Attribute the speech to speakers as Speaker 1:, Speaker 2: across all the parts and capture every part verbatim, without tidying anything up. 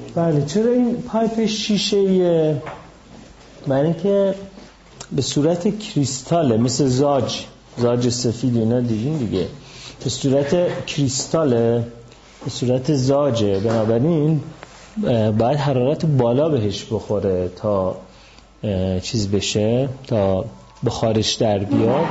Speaker 1: بله. چرا این پایپ شیشه؟ برای اینکه به صورت کریستاله، مثل زاج زاج سفید اینا دیدین دیگه، به صورت کریستاله، به صورت زاجه، بنابراین باید حرارت بالا بهش بخوره تا چیز بشه، تا بخارش در بیاد.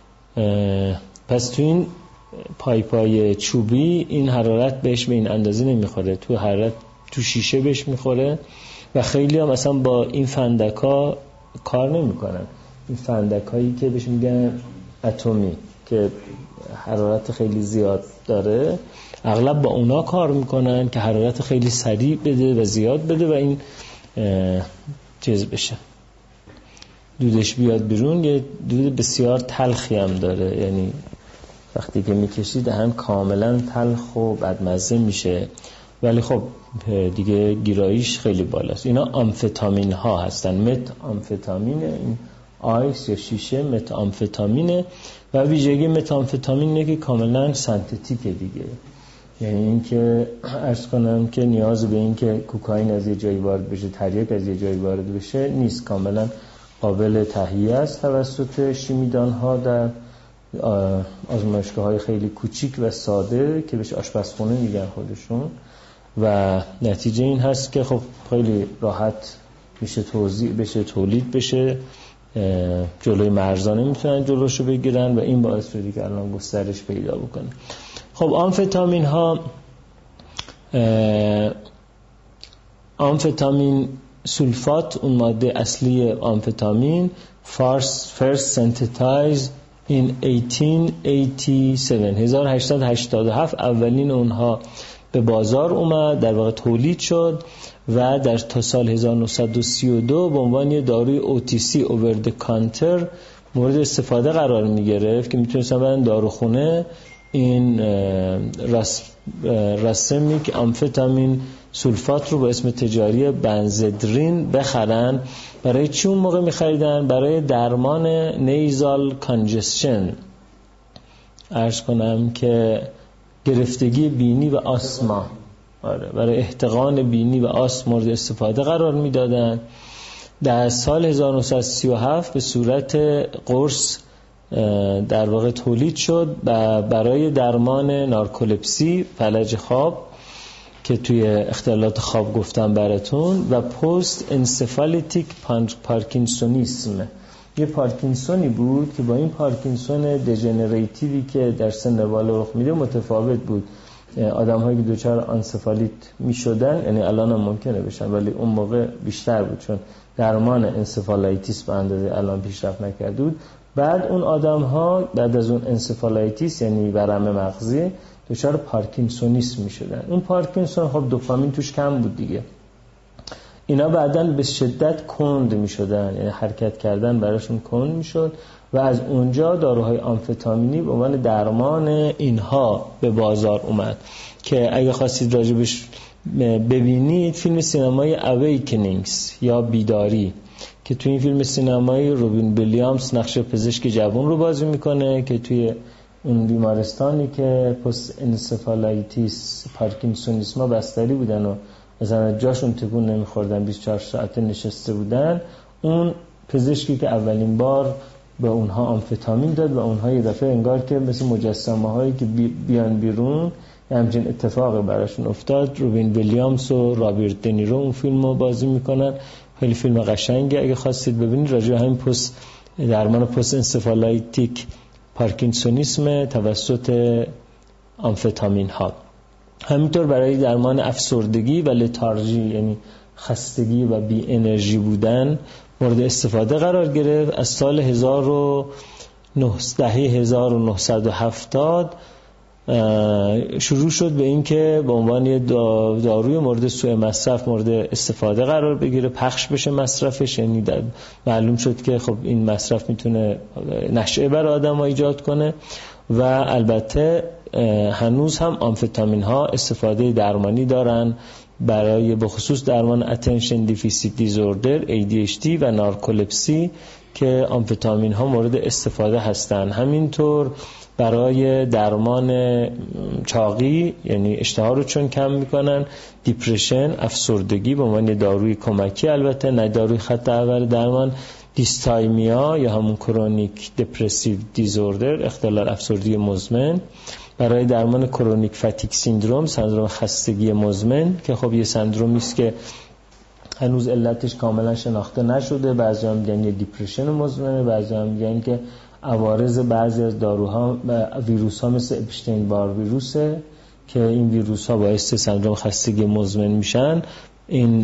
Speaker 1: پس تو این پایپای چوبی این حرارت بهش به این اندازه نمیخوره، تو حرارت تو شیشه بهش میخوره و خیلی هم مثلا با این فندکا کار نمیکنن. این فندکایی که بهش میگن اتمی که حرارت خیلی زیاد داره، اغلب با اونا کار میکنن که حرارت خیلی سریع بده و زیاد بده و این چیز بشه، دودش بیاد بیرون. یه دود بسیار تلخی هم داره، یعنی وقتی که میکشید دهن کاملا تلخ و بدمزه میشه، ولی خب دیگه گیراییش خیلی بالاست. اینا آمفتامین ها هستن، مت آمفتامینه، این آیس یا شیشه مت آمفتامینه و ویژگی مت آمفتامین اینه که کاملا سنتتیکه دیگه، یعنی این که عرض کنم که نیاز به این که کوکائین از یه جایی وارد بشه، تریاک از یه جایی وارد بشه نیست، کاملا قابل تهیه است توسط شیمیدان ها در آزمایشگاه های خیلی کوچیک و ساده که بهش آشپزخونه میگن خودشون، و نتیجه این هست که خب خیلی راحت میشه توزیع بشه، تولید بشه، جلوی مرزانه میتونن جلوشو بگیرن و این باعث شده که الان گسترش پیدا بکنه. خب آمفتامین ها، آمفتامین سولفات، اون ماده اصلی آمفتامین، first synthesized in هزار و هشتصد و هشتاد و هفت اولین اونها به بازار اومد، در واقع تولید شد و در تا سال هزار و نهصد و سی و دو به عنوان یه داروی او تی سی over the counter مورد استفاده قرار می گرفت که میتونستن برن داروخونه این راس راسمیک آمفتامین سولفات رو با اسم تجاری بنزدرین بخرن. برای چی اون موقع می‌خریدن؟ برای درمان نیزال کانجسشن، عرض کنم که گرفتگی بینی و آسما، آره، برای احتقان بینی و آسم مورد استفاده قرار میدادن. در سال هزار و نهصد و سی و هفت به صورت قرص در واقع تولید شد و برای درمان نارکولپسی، فلج خواب که توی اختلالات خواب گفتم براتون، و پست انسفالیتیک پارکینسونیسم. یه پارکینسونی بود که با این پارکینسون دژنراتیوی که در سن بالا رخ میده متفاوت بود. آدم هایی که دوچار انسفالیت می شدن، یعنی الان هم ممکنه بشن ولی اون موقع بیشتر بود چون درمان انسفالایتیس به اندازه الان پیشرفت نکرده بود. بعد اون آدم ها بعد از اون انسفالایتیس یعنی ورم مغزی دچار پارکینسونیسم می شدن. اون پارکینسون خب دوپامین توش کم بود دیگه، اینا بعداً به شدت کند می شدن، یعنی حرکت کردن براشون کند می شد و از اونجا داروهای آمفتامینی به عنوان درمان اینها به بازار اومد که اگه خواستید راجبش ببینید فیلم سینمایی اویکنینگز یا بیداری که توی این فیلم سینمایی روبین ویلیامز نقش پزشک جوان رو بازی میکنه که توی اون بیمارستانی که پست انسفالایتیس پارکینسونیسما بستری بودن و مثلا جاشون تکون نمیخوردن، بیست و چهار ساعت نشسته بودن، اون پزشکی که اولین بار به اونها آمفتامین داد و اونها یه دفعه انگار که مثل مجسمه هایی که بیان بیرون همچین اتفاقی براشون افتاد. روبین ویلیامز و رابرت دنیرو اون فیلم رو بازی میکنن، خیلی فیلم قشنگه، اگه خواستید ببینید راجع به همین پست درمان پست انسفالایتیک پارکینسونیسم توسط آمفتامین ها. همینطور برای درمان افسردگی و لتارژی یعنی خستگی و بی انرژی بودن مورد استفاده قرار گرفت. از سال هزار و نهصد و هفتاد شروع شد به این که به عنوان یه داروی مورد سوء مصرف مورد استفاده قرار بگیره، پخش بشه مصرفش، یعنی معلوم شد که خب این مصرف میتونه نشعه بر آدم ها ایجاد کنه و البته هنوز هم آمفتامین ها استفاده درمانی دارن برای بخصوص درمان attention deficit disorder ای دی اچ دی و نارکولپسی که آمفتامین ها مورد استفاده هستن. همینطور برای درمان چاقی، یعنی اشتها رو چون کم میکنن، دیپرشن، افسردگی به عنوان داروی کمکی، البته نه داروی خط اول درمان، دیستایمیا یا همون کرونیک دپرسیو دیزوردر، اختلال افسردگی مزمن، برای درمان کرونیک فتیک سیندروم، سندروم خستگی مزمن که خب یه سندرومی است که هنوز علتش کاملا شناخته نشده. بعضی‌ها میگن یه دیپرشن مزمنه، بعضی‌ها میگن که عوارض بعضی از داروها ویروس ها مثل اپشتین بار ویروسه که این ویروس ها باعث سندروم خستگی مزمن میشن. این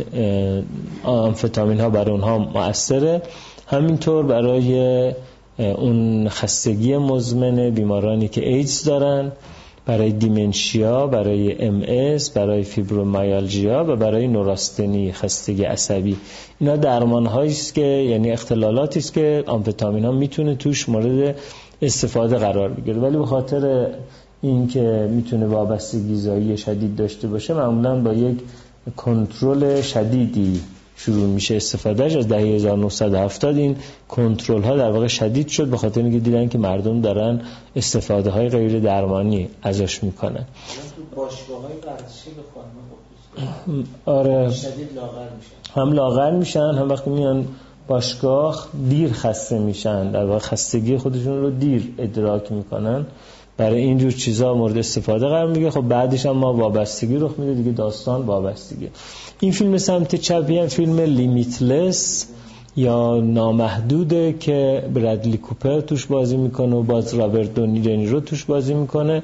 Speaker 1: آمفتامین ها برای اونها مؤثره. همینطور برای اون خستگی مزمن بیمارانی که ایدز دارن، برای دیمنشیا، برای ام اس، برای فیبرومیالژیا و برای نوراستنی، خستگی عصبی، اینا درمان هایی است که یعنی اختلالاتی است که آمفتامین ها میتونه توش مورد استفاده قرار بگیره. ولی به خاطر این که میتونه وابستگی غذایی شدید داشته باشه، معمولا با یک کنترل شدیدی شروع میشه استفادهش. از دهه هزار و نهصد و هفتاد این کنترل ها در واقع شدید شد به خاطر اینکه دیدن که مردم دارن استفاده های غیر درمانی ازش میکنن.
Speaker 2: تو باشگاه‌های ورزشی به خانم گفتید
Speaker 1: آره
Speaker 2: شدید لاغر میشن،
Speaker 1: هم لاغر میشن، هم وقتی میان باشگاه دیر خسته میشن، در واقع خستگی خودشون رو دیر ادراک میکنن. برای اینجور چیزا مورد استفاده قرار میگیره. خب بعدش هم ما وابستگی رخ میده دیگه، داستان وابستگی. این فیلم سمت چپی هم فیلم لیمیتلس یا نامحدوده که برادلی کوپر توش بازی میکنه و باز رابرت دنیرو توش بازی میکنه.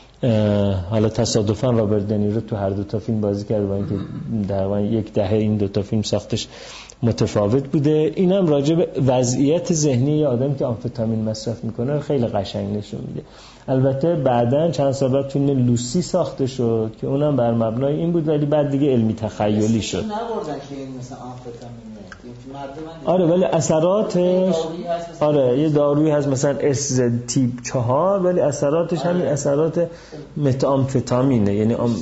Speaker 1: حالا تصادفاً رابرت دنیرو تو هر دو تا فیلم بازی کرده، با اینکه در واقع یک دهه این دو تا فیلم ساختش متفاوت بوده. اینم راجع به وضعیت ذهنی یه آدمی که آمفتامین مصرف میکنه خیلی قشنگ نشون میده. البته بعداً چند سال بعد فیلم لوسی ساخته شد که اونم بر مبنای این بود، ولی بعد دیگه علمی تخیلی شد.
Speaker 2: نبردن که این مثلا آمفتامینه.
Speaker 1: آره ولی اثراتش آره یه دارویی هست مثلا اس تیپ چهار، ولی اثراتش آره. همین اثرات متامفتامینه، یعنی آم...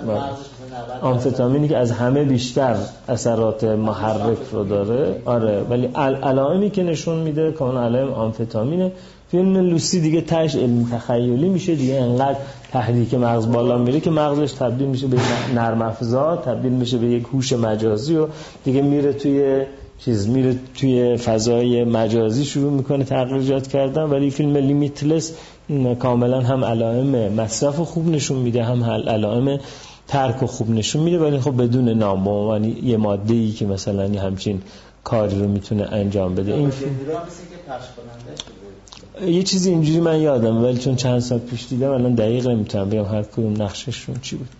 Speaker 1: آمفتامینی که از همه بیشتر اثرات محرک رو داره. آره ولی علائمی که نشون میده که اون علائم آمفتامینه. فیلم لوسی دیگه تاش علمی تخیلی میشه دیگه، انقدر تحریک مغز بالا میره که مغزش تبدیل میشه به نرم افزار، تبدیل میشه به یک هوش مجازی و دیگه میره توی چیز میره توی فضای مجازی شروع میکنه تغییرات کردن. ولی فیلم لیمیتلس کاملا هم علائم مصرف خوب نشون میده، هم علائم ترک خوب نشون میده، ولی خب بدون نام، یعنی یه ماده‌ای که مثلا همچین کاری رو میتونه انجام بده. این فیلم یه چیزی اینجوری من یادم، ولی چون چند سال پیش دیدم الان دقیق نمیتونم بگم هر کدوم نقششون چی بود.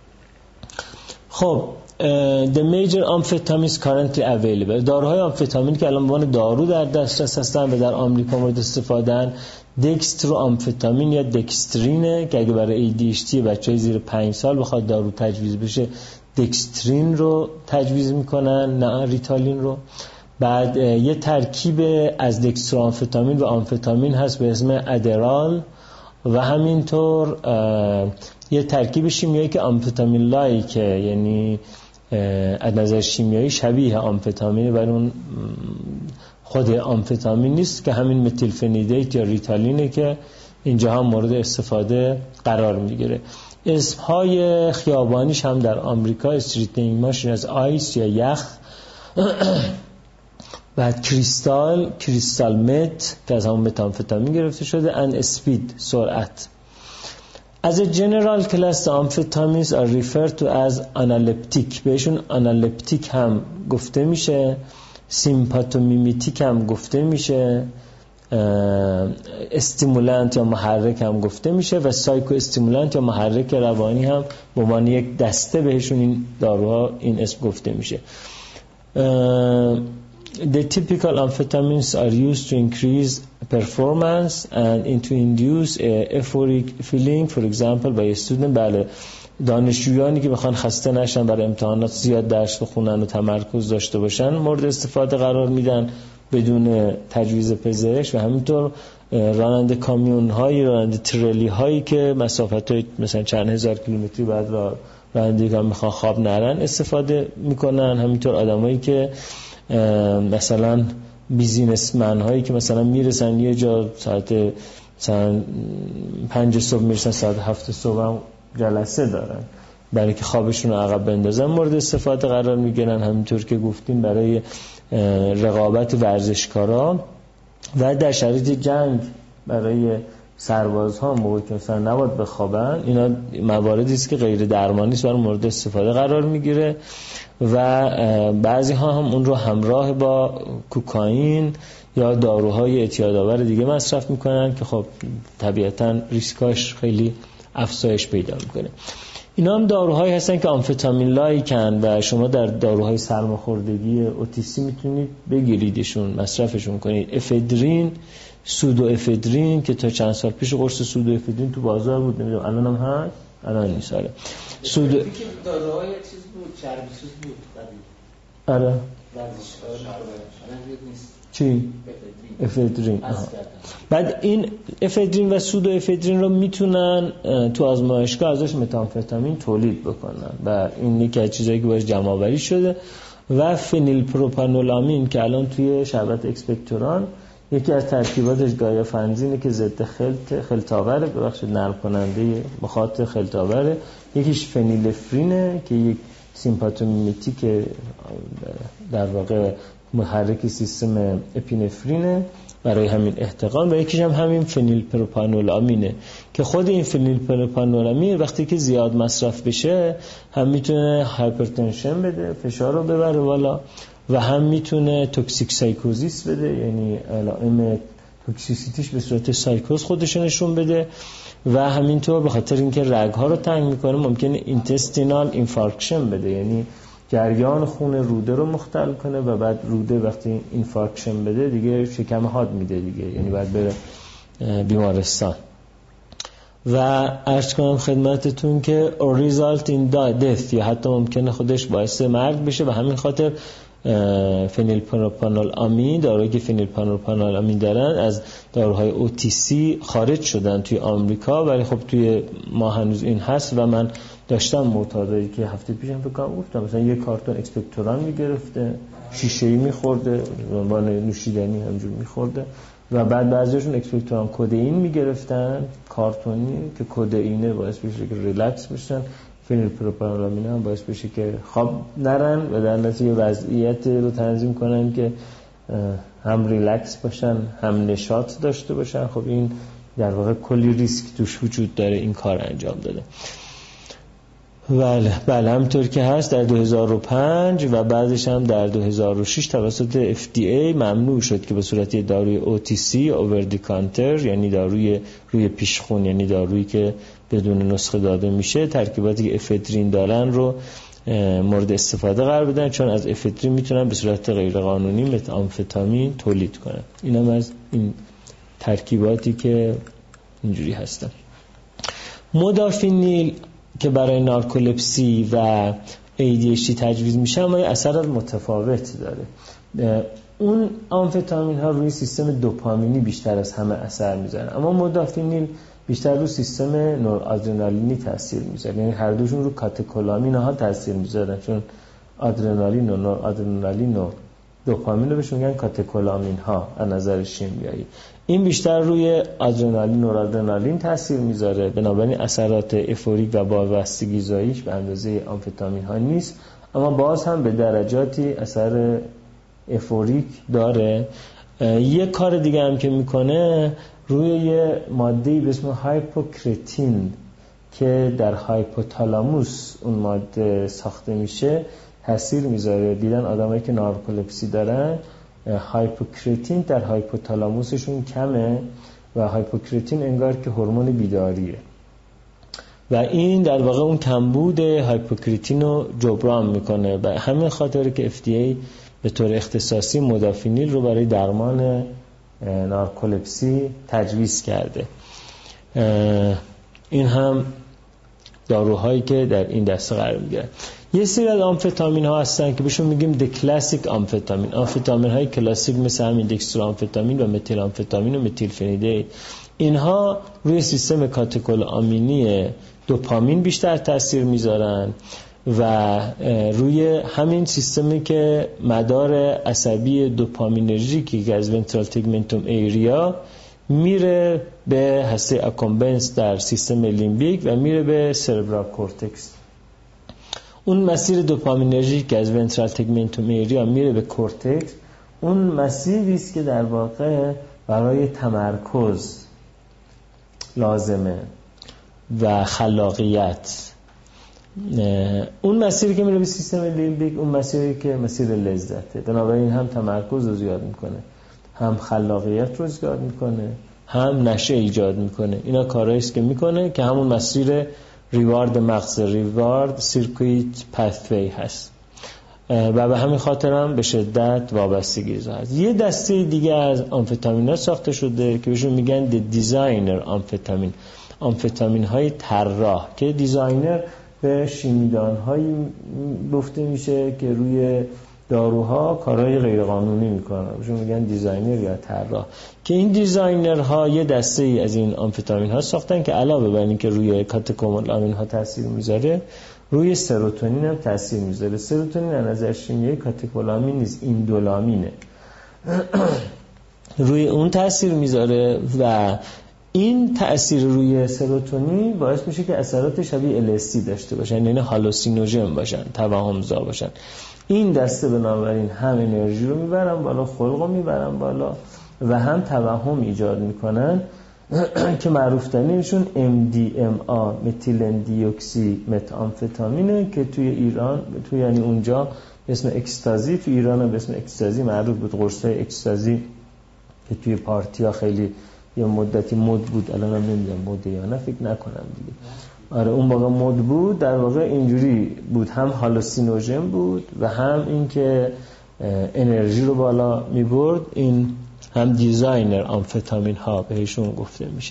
Speaker 1: خب the major amphetamines currently available، داروهای آمفتامین که الان به عنوان دارو در دسترس هستن و در آمریکا مورد استفاده‌اند، دکسترو آمفتامین یا دکسترینه که اگه برای ای دی اچ دی بچهای زیر پنج سال بخواد دارو تجویز بشه دکسترین رو تجویز میکنن، نه ریتالین رو. بعد یه ترکیب از دکسترو آمفتامین و آمفتامین هست به اسم ادرال و همینطور یه ترکیب شیمیایی که آمفتامین لایکه، یعنی از نظر شیمیایی شبیه آمفتامینه ولی اون خود آمفتامین نیست، که همین متیل فنیدیت یا ریتالینه که اینجا هم مورد استفاده قرار میگیره. اسمهای خیابانیش هم در آمریکا استریت نیماشون از آیس یا یخ، بعد کریستال، کریستال مت که از همون متامفتامین گرفته شده، ان اسپید، سرعت. As a general class the amphetamines are referred to as analeptic، بهشون analeptic هم گفته میشه، سیمپاتومیمیتیک هم گفته میشه، استیمولانت یا محرک هم گفته میشه و سایکو استیمولانت یا محرک روانی هم به عنوان یک دسته بهشون این داروها این اسم گفته میشه. The typical amphetamines are used to increase performance and to induce a euphoric feeling, for example by a student. بله، دانشجویانی که بخوان خسته نشن برای امتحانات، زیاد درس بخونن و تمرکز داشته باشن مورد استفاده قرار میدن بدون تجویز پزشک. و همینطور راننده کامیون هایی، راننده ترلی هایی که مسافت های مثلا چند هزار کیلومتری بعد را رانندگی میخوان خواب نرن استفاده میکنن. همینطور آدمایی که مثلا بیزینسمن هایی که مثلا میرسن یه جا ساعت مثلا پنج صبح میرسن ساعت هفت صبح هم جلسه دارن برای که خوابشون رو عقب بندازن مورد استفاده قرار میگیرن. همینطور که گفتیم برای رقابت ورزشکارا و در شرایط جنگ برای سربازها موقعی که مثلا نباید بخوابن، اینا مواردی است که غیر درمانی است برای مورد استفاده قرار میگیره و بعضی ها هم اون رو همراه با کوکائین یا داروهای اعتیادآور دیگه مصرف میکنن که خب طبیعتاً ریسکاش خیلی افزایش پیدا میکنه. اینا هم داروهایی هستن که آمفتامین لایکن و شما در داروهای سرماخوردگی اوتیسی میتونید بگیریدشون، مصرفشون کنید. افدرین، سودو افدرین که تا چند سال پیش قرص سودو افدرین تو بازار بود، نمیدونم الان هم هست، الان نیست. آره سودو
Speaker 2: که داروهای چیز بود، چربیسوز بود قبل.
Speaker 1: آره
Speaker 2: ورزشکار الان نیست.
Speaker 1: چی؟ افدرین. بعد این افدرین و سودو افدرین رو میتونن تو آزمایشگاه ازش متامفتامین تولید بکنن و این یکی از چیزایی که باش جمع آوری شده. و فنیل پروپانولامین که الان توی شربت اکسپکتوران یکی از ترکیباتش گایافنزینه که ضد خلط خلطاوره، ببخشید نرم کننده مخاط خلطاوره. یکیش فنیلفرینه که یک سیمپاتومیمیتیک در واقع محرک سیستم اپینفرینه برای همین احتقان، و یکیش هم همین فنیل پروپانولامینه که خود این فنیل پروپانولامین وقتی که زیاد مصرف بشه هم میتونه هایپرتنشن بده، فشار رو ببره بالا، و هم میتونه توکسیک سایکوزیس بده، یعنی علائم توکسیسیتیش به صورت سایکوز خودش نشون بده، و همینطور به خاطر اینکه رگ‌ها رو تنگ میکنه ممکنه اینتستینال اینفارکشن بده، یعنی جریان خون روده رو مختل کنه و بعد روده وقتی اینفارکشن بده دیگه شکم حاد میده دیگه، یعنی باید بره بیمارستان. و عرض کنم خدمتتون که result in death یا حتی ممکنه خودش باعث مرگ بشه. و همین خاطر فنیل پروپانولامین، دارویی که فنیل پروپانولامین دارن از داروهای اوتیسی خارج شدن توی آمریکا، ولی خب توی ما هنوز این هست و من داشتم معتادایی که هفته پیشم فکر کنم گفتم مثلا یک کارتون اکسپکتوران میگرفته، شیشه‌ای میخورده، عنوان نوشیدنی همجور میخورده، و بعد بعضیشون اکسپکتوران کدئین میگرفتن کارتونی که کدئینه باعث بشه که ریلکس بشن، فنیل پروپانولامین هم باعث بشه که خواب نرن و در نتیجه وضعیت رو تنظیم کنن که هم ریلکس باشن هم نشاط داشته باشن. خب این در واقع کلی ریسک توش وجود داره این کار انجام داده. بله بله همطور که هست در دو هزار و پنج و بعدش هم در دو هزار و شش توسط اف دی ای ممنوع شد که به صورت داروی او تی سی اوور دی کانتر، یعنی داروی روی پیشخون، یعنی دارویی که بدون نسخه داده میشه، ترکیباتی که افدرین دارن رو مورد استفاده قرار بدن، چون از افدرین میتونن به صورت غیر قانونی متامفتامین تولید کنن. اینم از این ترکیباتی که اینجوری هستن. مودافینیل که برای نارکولپسی و ای دی اچ دی تجویز میشه اما اثر متفاوت داره. اون آمفتامین ها روی سیستم دوپامینی بیشتر از همه اثر میذارن، اما مودافینیل بیشتر روی سیستم نورآدرنالینی تاثیر میذاره، یعنی هر دوشون رو کاتکولامین ها تاثیر میذارن، چون آدرنالین و نورآدرنالین و دوپامین رو بهش میگن کاتکولامین ها از نظر شیمیایی. این بیشتر روی آدرنالین و نورآدرنالین تاثیر میذاره، بنابراین اثرات افوریک و وابستگی زاییش به اندازه آمفتامین ها نیست، اما باز هم به درجاتی اثر افوریک داره. یه کار دیگه هم که میکنه روی یه ماده‌ای به اسم هایپوکرتین که در هایپوتالاموس اون ماده ساخته میشه تاثیر میذاره. دیدن آدمایی که نارکولپسی دارن هایپوکرتین در هایپوتالاموسشون کمه و هایپوکرتین انگار که هورمون بیداریه و این در واقع اون کمبود هایپوکرتین رو جبران میکنه. و همین خاطره که اف دی ای به طور اختصاصی مودافینیل رو برای درمان نارکولپسی تجویز کرده. این هم داروهایی که در این دسته قرار میگیرن. یه سری از آمفتامین ها هستن که بهشون میگیم د کلاسیک آمفتامین، آمفتامین های کلاسیک مثل همین دکسترو آمفتامین و متیل آمفتامین و متیل فنیدیت. اینها روی سیستم کاتکولامینی دوپامین بیشتر تاثیر میذارن و روی همین سیستمی که مدار عصبی دوپامینرژیکی که از ونترال تگمنتوم ایریا میره به هسته اکامبنس در سیستم لیمبیک و میره به سربرال کورتکس. اون مسیر دوپامینرژیک که از ونترال تگمنتوم ایریا میره به کورتکس، اون مسیری است که در واقع برای تمرکز لازمه و خلاقیت. اون مسیری که میره به سیستم لیمبیک، اون مسیری که مسیر لذته، بنابراین هم تمرکز رو زیاد میکنه، هم خلاقیت رو زیاد میکنه، هم نشه ایجاد میکنه. اینا کارهایی است که میکنه که همون مسیر ریوارد مغز، ریوارد سیرکویت پاثوی هست و به همین خاطر هم به شدت وابستگی هست. یه دسته دیگه از آمفتامین ها ساخته شده که بهشون میگن دیزاینر آمفتامین، آمفتامین های طراح، که دیزاینر به شیمیدان هایی گفته میشه که روی داروها کارهای غیر قانونی میکنن، بهشون میگن دیزاینر یا طراح. که این دیزاینرها یه دسته ای از این آمفتامین ها ساختن که علاوه بر اینکه روی کاتکومولامین ها تاثیر میذاره، روی سروتونین هم تاثیر میذاره. سروتونین از نظر شیمیایی کاتکولامین نیست، ایندولامینه. روی اون تاثیر میذاره و این تأثیر روی سروتونین باعث میشه که اثرات شبیه ال اس دی داشته باشن، یعنی هالوسینوژن باشن، توهمزا باشن. این دسته بنابراین هم انرژی رو میبرن بالا، خلق رو میبرن بالا و هم توهم ایجاد میکنن که معروف ترینشون ام دی ام آ متیلن دیوکسی متامفتامینه که توی ایران توی یعنی اونجا اسم اکستازی، توی ایران هم به اسم اکستازی معروف بود. قرصای اکستازی که توی پارتیا خیلی یه مدتی مد بود، الان هم نمیدونم مده یا نه، فکر نکنم دیگه. آره اون موقع مد بود، در واقع اینجوری بود، هم هالوسینوژن بود و هم این که انرژی رو بالا میبرد. این هم دیزاینر آمفتامین ها بهشون گفته میشه.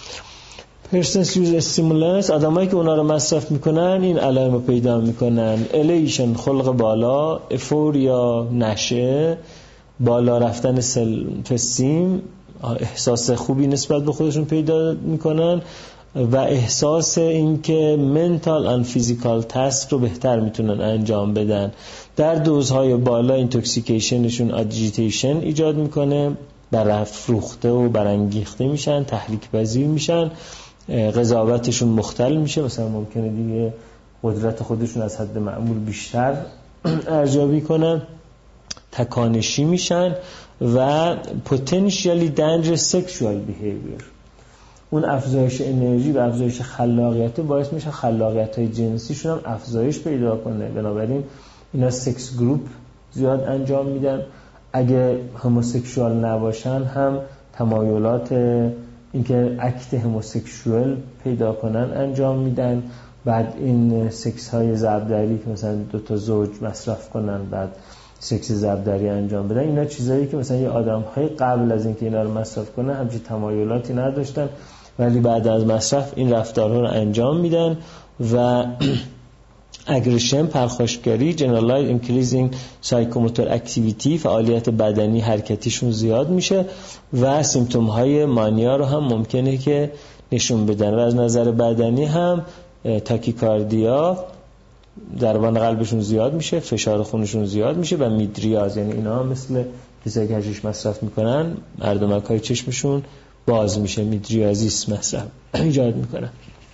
Speaker 1: پرسنس یوز استیمولانس، آدمایی که اونا رو مصرف میکنن این علائم رو پیدا میکنن: الیشن خلق بالا، افوریا نشه، بالا رفتن سلف استیم، احساس خوبی نسبت به خودشون پیدا میکنن و احساس این که منتال ان فیزیکال تاسک رو بهتر میتونن انجام بدن. در دوزهای بالا اینتوکسیکیشنشون اجیتیشن ایجاد میکنه، برافروخته و برانگیخته میشن، تحریک پذیر میشن، قضاوتشون مختل میشه، مثلا ممکنه دیگه قدرت خودشون از حد معمول بیشتر ارزیابی کنن، تکانشی میشن و potentially dangerous sexual behavior. اون افزایش انرژی و افزایش خلاقیت باعث میشه خلاقیت‌های جنسیشون هم افزایش پیدا کنه. بنابراین اینا سکس گروپ زیاد انجام میدن. اگه هموسکشوال نباشن هم تمایلات اینکه اکت هموسکشوال پیدا کنن انجام میدن. بعد این سکس های زبدری که مثلا دو تا زوج مصرف کنن بعد سکس زبدری انجام بدن، اینا چیزایی که مثلا یه آدم های قبل از اینکه اینا رو مصرف کنن همچین تمایلاتی نداشتن ولی بعد از مصرف این رفتارها رو انجام میدن. و اگریشن، پرخاشگری، جنرالایز اینکریزینگ سایکوموتور اکتیویتی، فعالیت بدنی حرکتیشون زیاد میشه و سیمپتوم های مانیا رو هم ممکنه که نشون بدن. و از نظر بدنی هم تاکیکاردیا، ضربان قلبشون زیاد میشه، فشار خونشون زیاد میشه و میدریاز، یعنی اینا مثل کسایی که حشیش مصرف میکنن مردمکای چشمشون باز میشه، میدریازیس مصرف ایجاد میکنن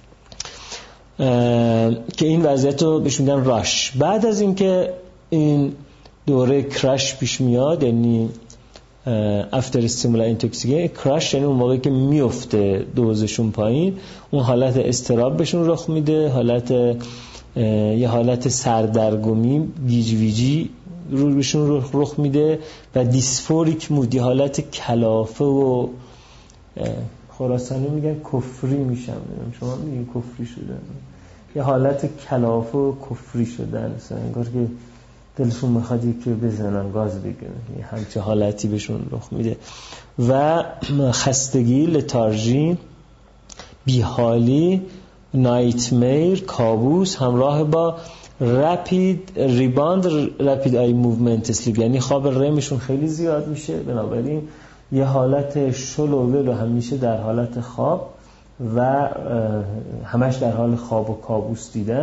Speaker 1: که این وضعیت رو بهش میگن راش. بعد از اینکه این دوره کرش پیش میاد، یعنی افتر استیمولا اینتوکسیکیشن، کرش یعنی اون موقعی که میفته دوزشون پایین، اون حالت استراب بهشون رخ میده، حالت یه حالت سردرگمی گیج ویجی رو بهشون رخ میده و دیسفوریک مودی، حالت کلافه و خراسانی میگن کفری میشم، شما میگین کفری شدن، یه حالت کلافه و کفری شدن، مثلا انگار که دلشون میخواد یکی رو بزنن گاز بگیرن، یه همچه حالتی بهشون رخ میده. و خستگی، لتارژی، بیحالی، نایتمیر، کابوس همراه با رپید ریباند، رپید آی موومنت اسلیپ، یعنی خواب رمشون خیلی زیاد میشه. بنابراین یه حالت شل و ول و همیشه در حالت خواب و همش در حال خواب و کابوس دیدن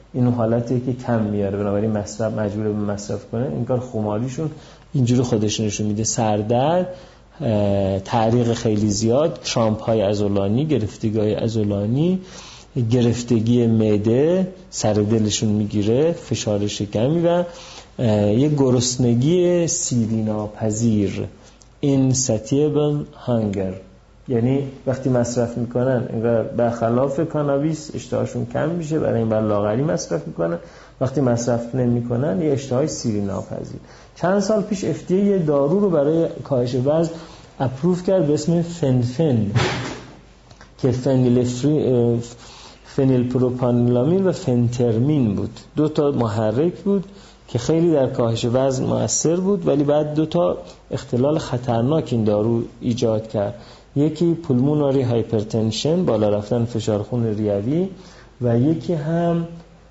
Speaker 1: این حالتیه که کم میاره، بنابراین مصرف مجبوره به مصرف کنه. این کار خماریشون اینجوری خودش نشون میده. سردرد، تعریق خیلی زیاد، کرامپ های عضلانی، گرفتگی های عضلانی، گرفتگی معده، سر دلشون میگیره، فشار شکمی و یک گرسنگی سیری ناپذیر، insatiable hunger. یعنی وقتی مصرف میکنن انگار برخلاف کانابیس اشتهاشون کم میشه، برای این بر لاغری مصرف میکنن. وقتی مصرف نمیکنن یه اشتهای سیری ناپذیر. چند سال پیش اف دی ای یه دارو رو برای کاهش وزن اپروف کرد به اسم فنفن که فنیل فنیل پروپانولامین و فنترمین بود. دو تا محرک بود که خیلی در کاهش وزن مؤثر بود، ولی بعد دو تا اختلال خطرناک این دارو ایجاد کرد. یکی پولموناری هایپرتنشن، بالا رفتن فشار خون ریوی، و یکی هم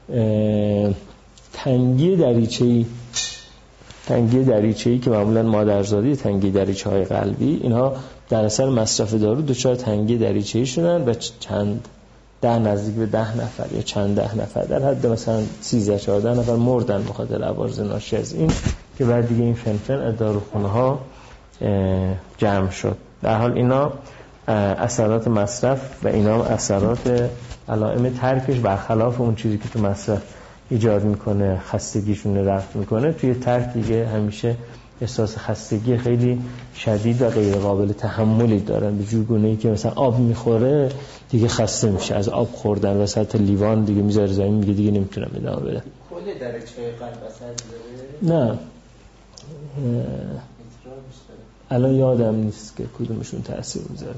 Speaker 1: تنگی دریچه‌ای تنگی دریچه‌ای که معمولا مادرزادی تنگی دریچه‌های قلبی. اینها در اثر مصرف دارو دچار تنگی دریچه‌ای شدن و چند ده نزدیک به ده نفر یا چند ده نفر در حد مثلا سیزده چهارده نفر مردن بخاطر عوارض ناشی از این، که بعد دیگه این فنفن از داروخونه ها جمع شد. در حال اینا اثرات مصرف و اینا اثرات علائم ترکش برخلاف اون چیزی که تو مصرف ایجاد میکنه خستگیشون رفع میکنه. توی ترک دیگه همیشه احساس خستگی خیلی شدید و غیر قابل تحملی دارن، به جور گونه‌ای که مثلا آب میخوره دیگه خسته میشه از آب خوردن، وسط لیوان دیگه میذاره زمین، میگه دیگه نمیتونم ادامه بدم.
Speaker 2: کل درجه قلب اثر داره؟
Speaker 1: نه الان یادم نیست که کدومشون تأثیر میذاره،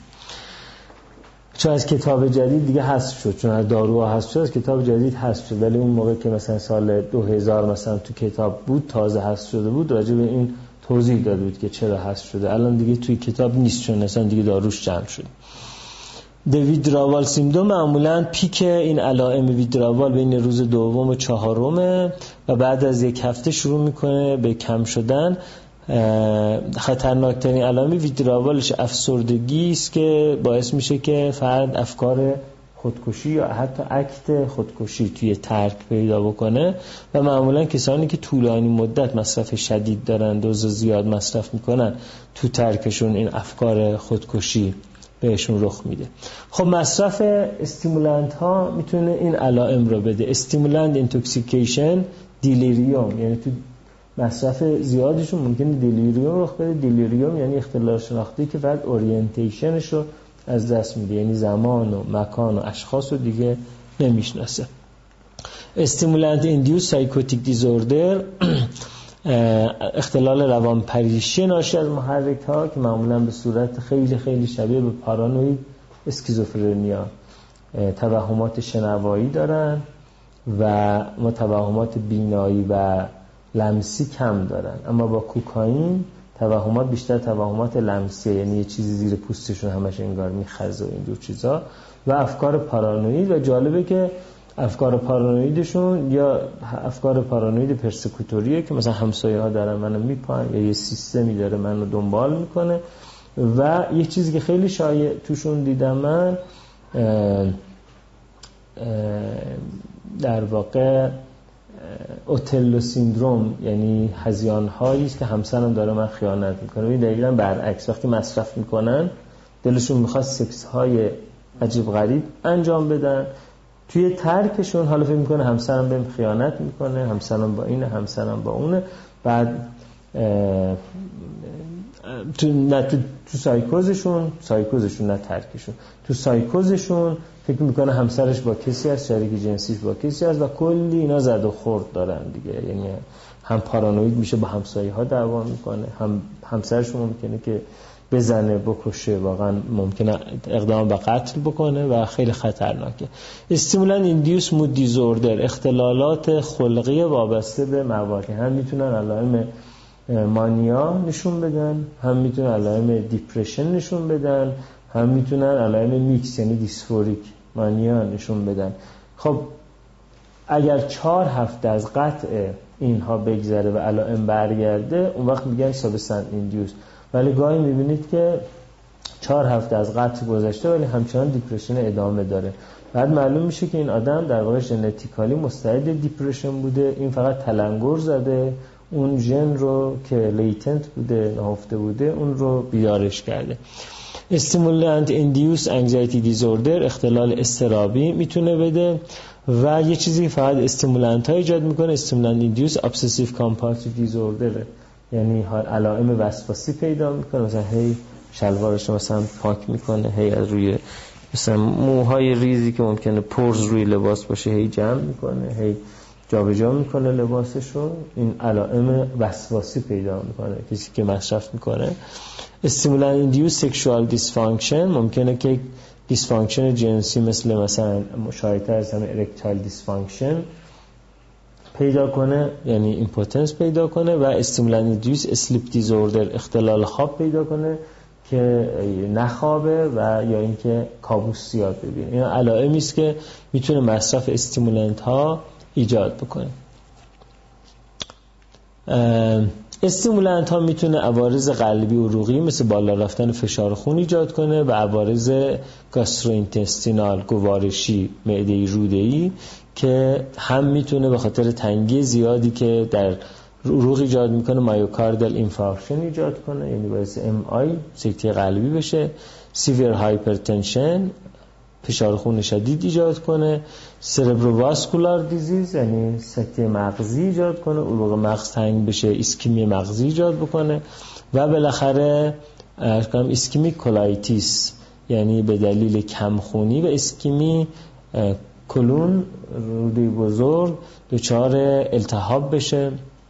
Speaker 1: چون از کتاب جدید دیگه حذف شد، چون از داروها حذف شد از کتاب جدید حذف شد، ولی اون موقع که مثلا سال دو هزار مثلا تو کتاب بود تازه حذف شده بود، راجع به این توضیح داده بود که چرا حذف شده. الان دیگه توی کتاب نیست چون مثلا دیگه داروش جمع شد. ویدراوال سیندروم معمولا پیک این علائم ویدراوال بین روز دوم و چهارم و بعد از یک هفته شروع میکنه به کم شدن. خطرناکترین علائم ویدراوالش افسردگی است که باعث میشه که فرد افکار خودکشی یا حتی اکت خودکشی توی ترک پیدا بکنه و معمولا کسانی که طولانی مدت مصرف شدید دارن، دوز زیاد مصرف میکنن، تو ترکشون این افکار خودکشی بهشون رخ میده. خب مصرف استیمولانت ها میتونه این علائم رو بده. استیمولانت اینتوکسیکیشن، دیلیریوم، یعنی تو مصرف زیادشون ممکنه دیلیریوم رخ بده. دیلیریوم یعنی اختلال شناختی که فرد اورینتیشنش رو از دست میده، یعنی زمان و مکان و اشخاص رو دیگه نمیشناسه. استیمولانت ایندیوس سایکوتیک دیزوردر، اختلال روانپریشی ناشی از محرک ها که معمولا به صورت خیلی خیلی شبیه به پارانوید اسکیزوفرنیا توهمات شنوایی دارن و ما توهمات بینایی و لمسی کم دارن، اما با کوکائین توهمات بیشتر توهمات لمسیه، یعنی یه چیزی زیر پوستشون همش انگار میخزه و این دور چیزا، و افکار پارانوید. و جالبه که افکار پارانویدشون یا افکار پارانوید پرسکوتوریه که مثلا همسایه ها دارن منو میپاین، یا یه سیستمی داره منو دنبال میکنه. و یه چیزی که خیلی شایع توشون دیدم من اه اه در واقع اوتلو سیندروم، یعنی هذیان هایی است که همسرم داره من خیانت میکنه. این دقیقاً برعکس، وقتی مصرف میکنن دلشون میخواد سکس های عجیب غریب انجام بدن، توی ترکشون حالا فکر میکنه همسرم بهم خیانت میکنه، همسرم با اینه، همسرم با اونه. بعد تو نه تو, تو سایکوزشون سایکوزشون نه ترکشون تو سایکوزشون فکر میکنه همسرش با کسی هست، شریک جنسیش با کسی هست و کلی اینا زد و خورد دارن دیگه. یعنی هم پارانوید میشه، با همسایه ها دعوا میکنه، هم همسرش ممکنه که بزنه، بکشه، واقعا ممکنه اقدام به قتل بکنه و خیلی خطرناکه. استیمولان ایندیوس مود دیزوردر، اختلالات خلقی وابسته به مواد، هم میتونن علائم مانیا نشون بدن، هم میتونن علائم دیپرشن نشون بدن، هم میتونن علائم میکس یعنی دیسفوریک مانیا نشون بدن. خب اگر چهار هفته از قطع اینها بگذره و علائم برگرده، اون وقت میگن سابستنس ایندیوس. ولی گاهی میبینید که چهار هفته از قطع گذشته ولی همچنان دیپرشن ادامه داره. بعد معلوم میشه که این آدم در واقع ژنتیکالی مستعد دیپرشن بوده، این فقط تلنگر زده، اون ژن رو که لیتنت بوده، نهفته بوده، اون رو بیدارش کرده. استیمولانت اندیوس انگزایتی دیزوردر، اختلال اضطرابی میتونه بده. و یه چیزی که فقط استیمولانت ها ایجاد میکنه، استیمولانت اندیوس ابسسیو کامپالسیو دیزوردر، یعنی علائم وسواسی پیدا میکنه، مثلا هی شلوارش مثلا پاک میکنه، هی از روی مثلا موهای ریزی که ممکنه پرز روی لباس باشه هی جمع میکنه، هی جابجا میکنه لباسش رو. این علائم وسواسی پیدا میکنه کسی که مصرف میکنه. استیمولانت اندیوس سکشوال دیسفانکشن، ممکنه که دیسفانکشن جنسی مثل مثلا شایع‌تر از همه ارکتایل دیسفانکشن پیدا کنه، یعنی ایمپوتنس پیدا کنه. و استیمولانت اندیوس اسلیپ دیزوردر، اختلال خواب پیدا کنه که نخوابه و یا اینکه کابوس زیاد ببینه. این علائمی است که میتونه مصرف استیمولانت ها ایجاد بکنه. استیمولانت ها میتونه عوارض قلبی و عروقی مثل بالا رفتن فشار خون ایجاد کنه و عوارض گاستروینتستینال، گوارشی، معده روده‌ای، که هم میتونه به خاطر تنگی زیادی که در عروق ایجاد میکنه مایوکاردال اینفارکشن ایجاد کنه، یعنی باعث ام آی سکته قلبی بشه. سیویر هایپرتنشن، فشار خون شدید ایجاد کنه. سربروواسکولار دیزیز، یعنی سکته مغزی ایجاد کنه، عروق مغز تنگ بشه، ایسکمی مغزی ایجاد بکنه. و بالاخره ارکام ایسکمیک کولایتیس، یعنی به دلیل کمخونی و ایسکمی کلون روده بزرگ دچار التهاب بشه.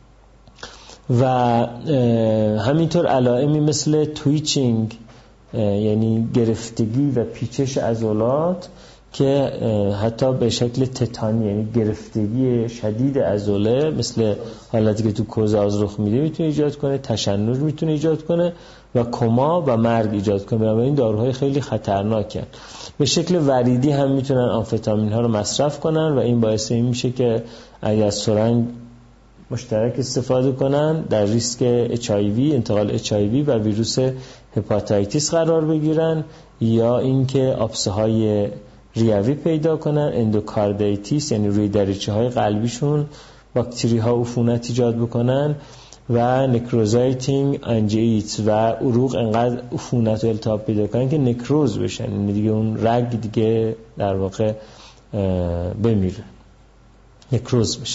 Speaker 1: و همینطور علائمی مثل تویچینگ، یعنی گرفتگی و پیچش عضلات که حتی به شکل تتانی، یعنی گرفتگی شدید عضله مثل حالتی که تو کوزه رخ میده میتونه ایجاد کنه، تشنج میتونه ایجاد کنه و کما و مرگ ایجاد کنه. بنابراین داروهای خیلی خطرناکن. به شکل وریدی هم میتونن آمفتامین ها رو مصرف کنن و این باعث این میشه که اگر از سرنگ مشترک استفاده کنن در ریسک اچ آی وی، انتقال اچ آی وی و ویروس هپاتایتیس قرار بگیرن، یا اینکه آبسه های ریوی پیدا کنن، اندوکاردایتیس، یعنی روی دریچه های قلبیشون باکتری ها عفونت ایجاد بکنن، و نکروزایتینگ انجیت و عروق انقدر عفونت و التهاب پیدا کنن که نکروز بشن، یعنی دیگه اون رگ دیگه در واقع بمیره، نکروز بشه.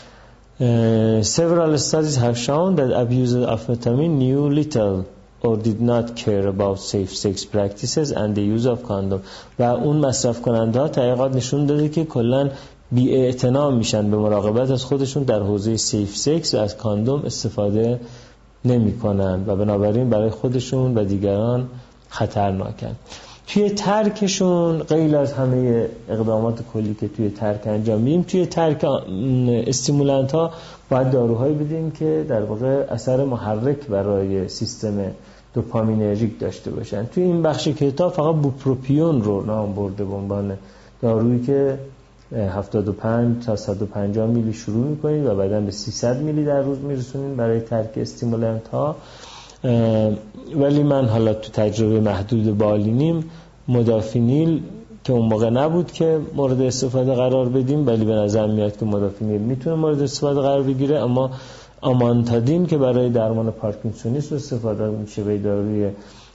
Speaker 1: Uh, several studies have shown that abusers of amphetamine knew little or did not care about safe sex practices and the use of condom. و اون مصرف کننده ها تحقیقات نشون داده که کلن بی‌اعتنا میشن به مراقبت از خودشون در حوزه سیف سکس و از کاندوم استفاده نمی کنن و بنابراین برای خودشون و دیگران خطرناکن. توی ترکشون غیر از همه اقدامات کلی که توی ترک انجام میدیم، توی ترک استیمولانت ها باید داروهایی بدیم که در واقع اثر محرک برای سیستم دوپامینرژیک داشته باشن. توی این بخش کتاب فقط بوپروپیون رو نام برده به عنوان دارویی که هفتاد و پنج تا صد و پنجاه میلی شروع میکنید و بعداً به سیصد میلی در روز میرسونید برای ترک استیمولانت ها. ولی من حالا تو تجربه محدود بالینیم مدافینیل که اون موقع نبود که مورد استفاده قرار بدیم، ولی به نظر میاد که مدافینیل میتونه مورد استفاده قرار بگیره. اما آمانتادین که برای درمان پارکینسونیسم استفاده میشه و داروی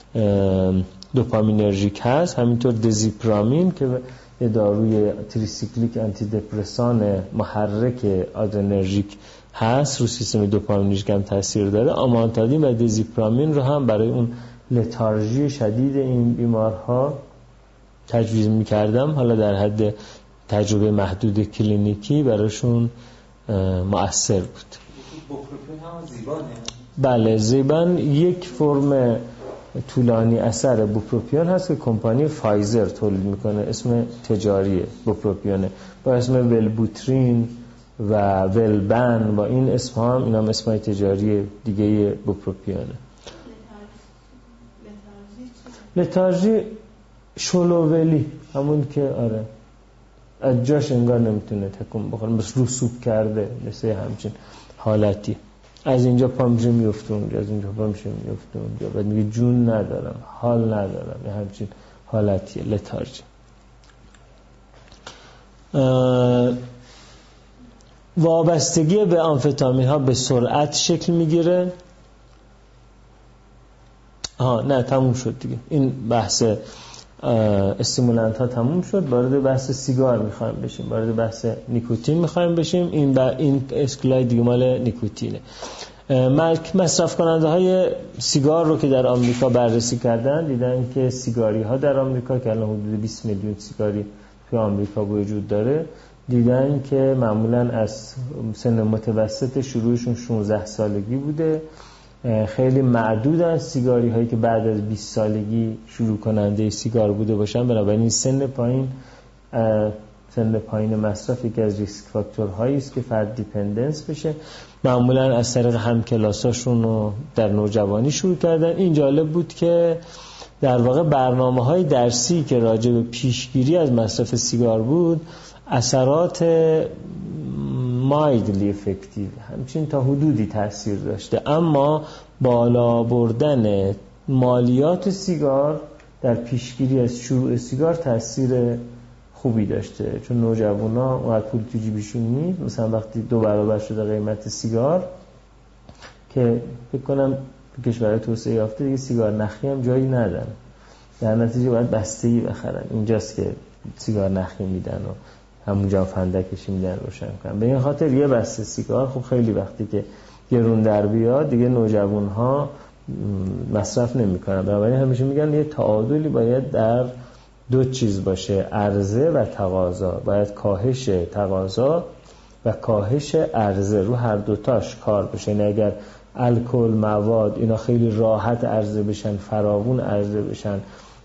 Speaker 1: دوپامینرژیک هست، همینطور دزیپرامین که یه داروی تریسیکلیک آنتی دپرسان محرک آدرنرژیک هست، رو سیستم دوپامینرژیک هم تاثیر داره. آمانتادین و دزیپرامین رو هم برای اون لتارژی شدید این بیمارها تجویز می‌کردم. حالا در حد تجربه محدود کلینیکی براشون مؤثر بود.
Speaker 2: بوپروپیون هم زیبانه؟
Speaker 1: بله، زیبان یک فرم طولانی اثر بوپروپیون هست که کمپانی فایزر تولید میکنه، اسم تجاریه بوپروپیونه، با اسم ولبوترین و ولبن و این اسم هم این هم اسمای تجاری دیگه بوپروپیونه. لتارژی شلوولی، همون که آره از جاش انگار نمیتونه تکون بخوره، مثل رسوب کرده، مثل همچین حالتی، از اینجا پا میشه میفته اونجا، از اینجا پا میشه میفته اونجا، بعد میگه جون ندارم، حال ندارم، یه همچین حالتیه لتارژی. وابستگی به آمفتامین ها به سرعت شکل میگیره. آها نه تموم شد دیگه، این بحث استیمولانت ها تموم شد. وارد بحث سیگار میخوایم بشیم، وارد بحث نیکوتین میخوایم بشیم. این با این اسکلای دیگه مال نیکوتینه. مصرف کننده های سیگار رو که در آمریکا بررسی کردن، دیدن که سیگاری ها در آمریکا که الان حدود بیست میلیون سیگاری توی آمریکا وجود داره، دیدن که معمولا از سن متوسط شروعشون شانزده سالگی بوده. خیلی معدود از سیگاری هایی که بعد از بیست سالگی شروع کننده سیگار بوده باشن. بنابراین سن پایین سن پایین مصرف یکی از ریسک فاکتورهایی است که فرد دیپندنس بشه. معمولا از طریق همکلاساشون رو در نوجوانی شروع کردن. این جالب بود که در واقع برنامه‌های درسی که راجع به پیشگیری از مصرف سیگار بود، اثرات مایدلی افکتیو همچنین تا حدودی تاثیر داشته، اما بالا بردن مالیات سیگار در پیشگیری از شروع سیگار تاثیر خوبی داشته، چون نوجوانا اونقدر پول تو جیبشون نیست. مثلا وقتی دو برابر شده قیمت سیگار که فکر کنم تو کشورهای توسعه یافته دیگه سیگار نخی هم جایی ندن، در نتیجه باید بسته‌ای بخرن. اینجاست که سیگار نخی میدن و همونجا فندکش میدن روشن کنن. به این خاطر یه بسته سیگار خب خیلی وقتی که گرون در بیاد دیگه نوجوان‌ها مصرف نمی‌کنن. بنابراین همیشه میگن یه تعادلی باید در دو چیز باشه، عرضه و تقاضا. باید کاهش تقاضا و کاهش عرضه رو هر دوتاش کار بشه. یعنی اگر الکل، مواد اینا خیلی راحت عرضه بشن، فراوون عرضه بشن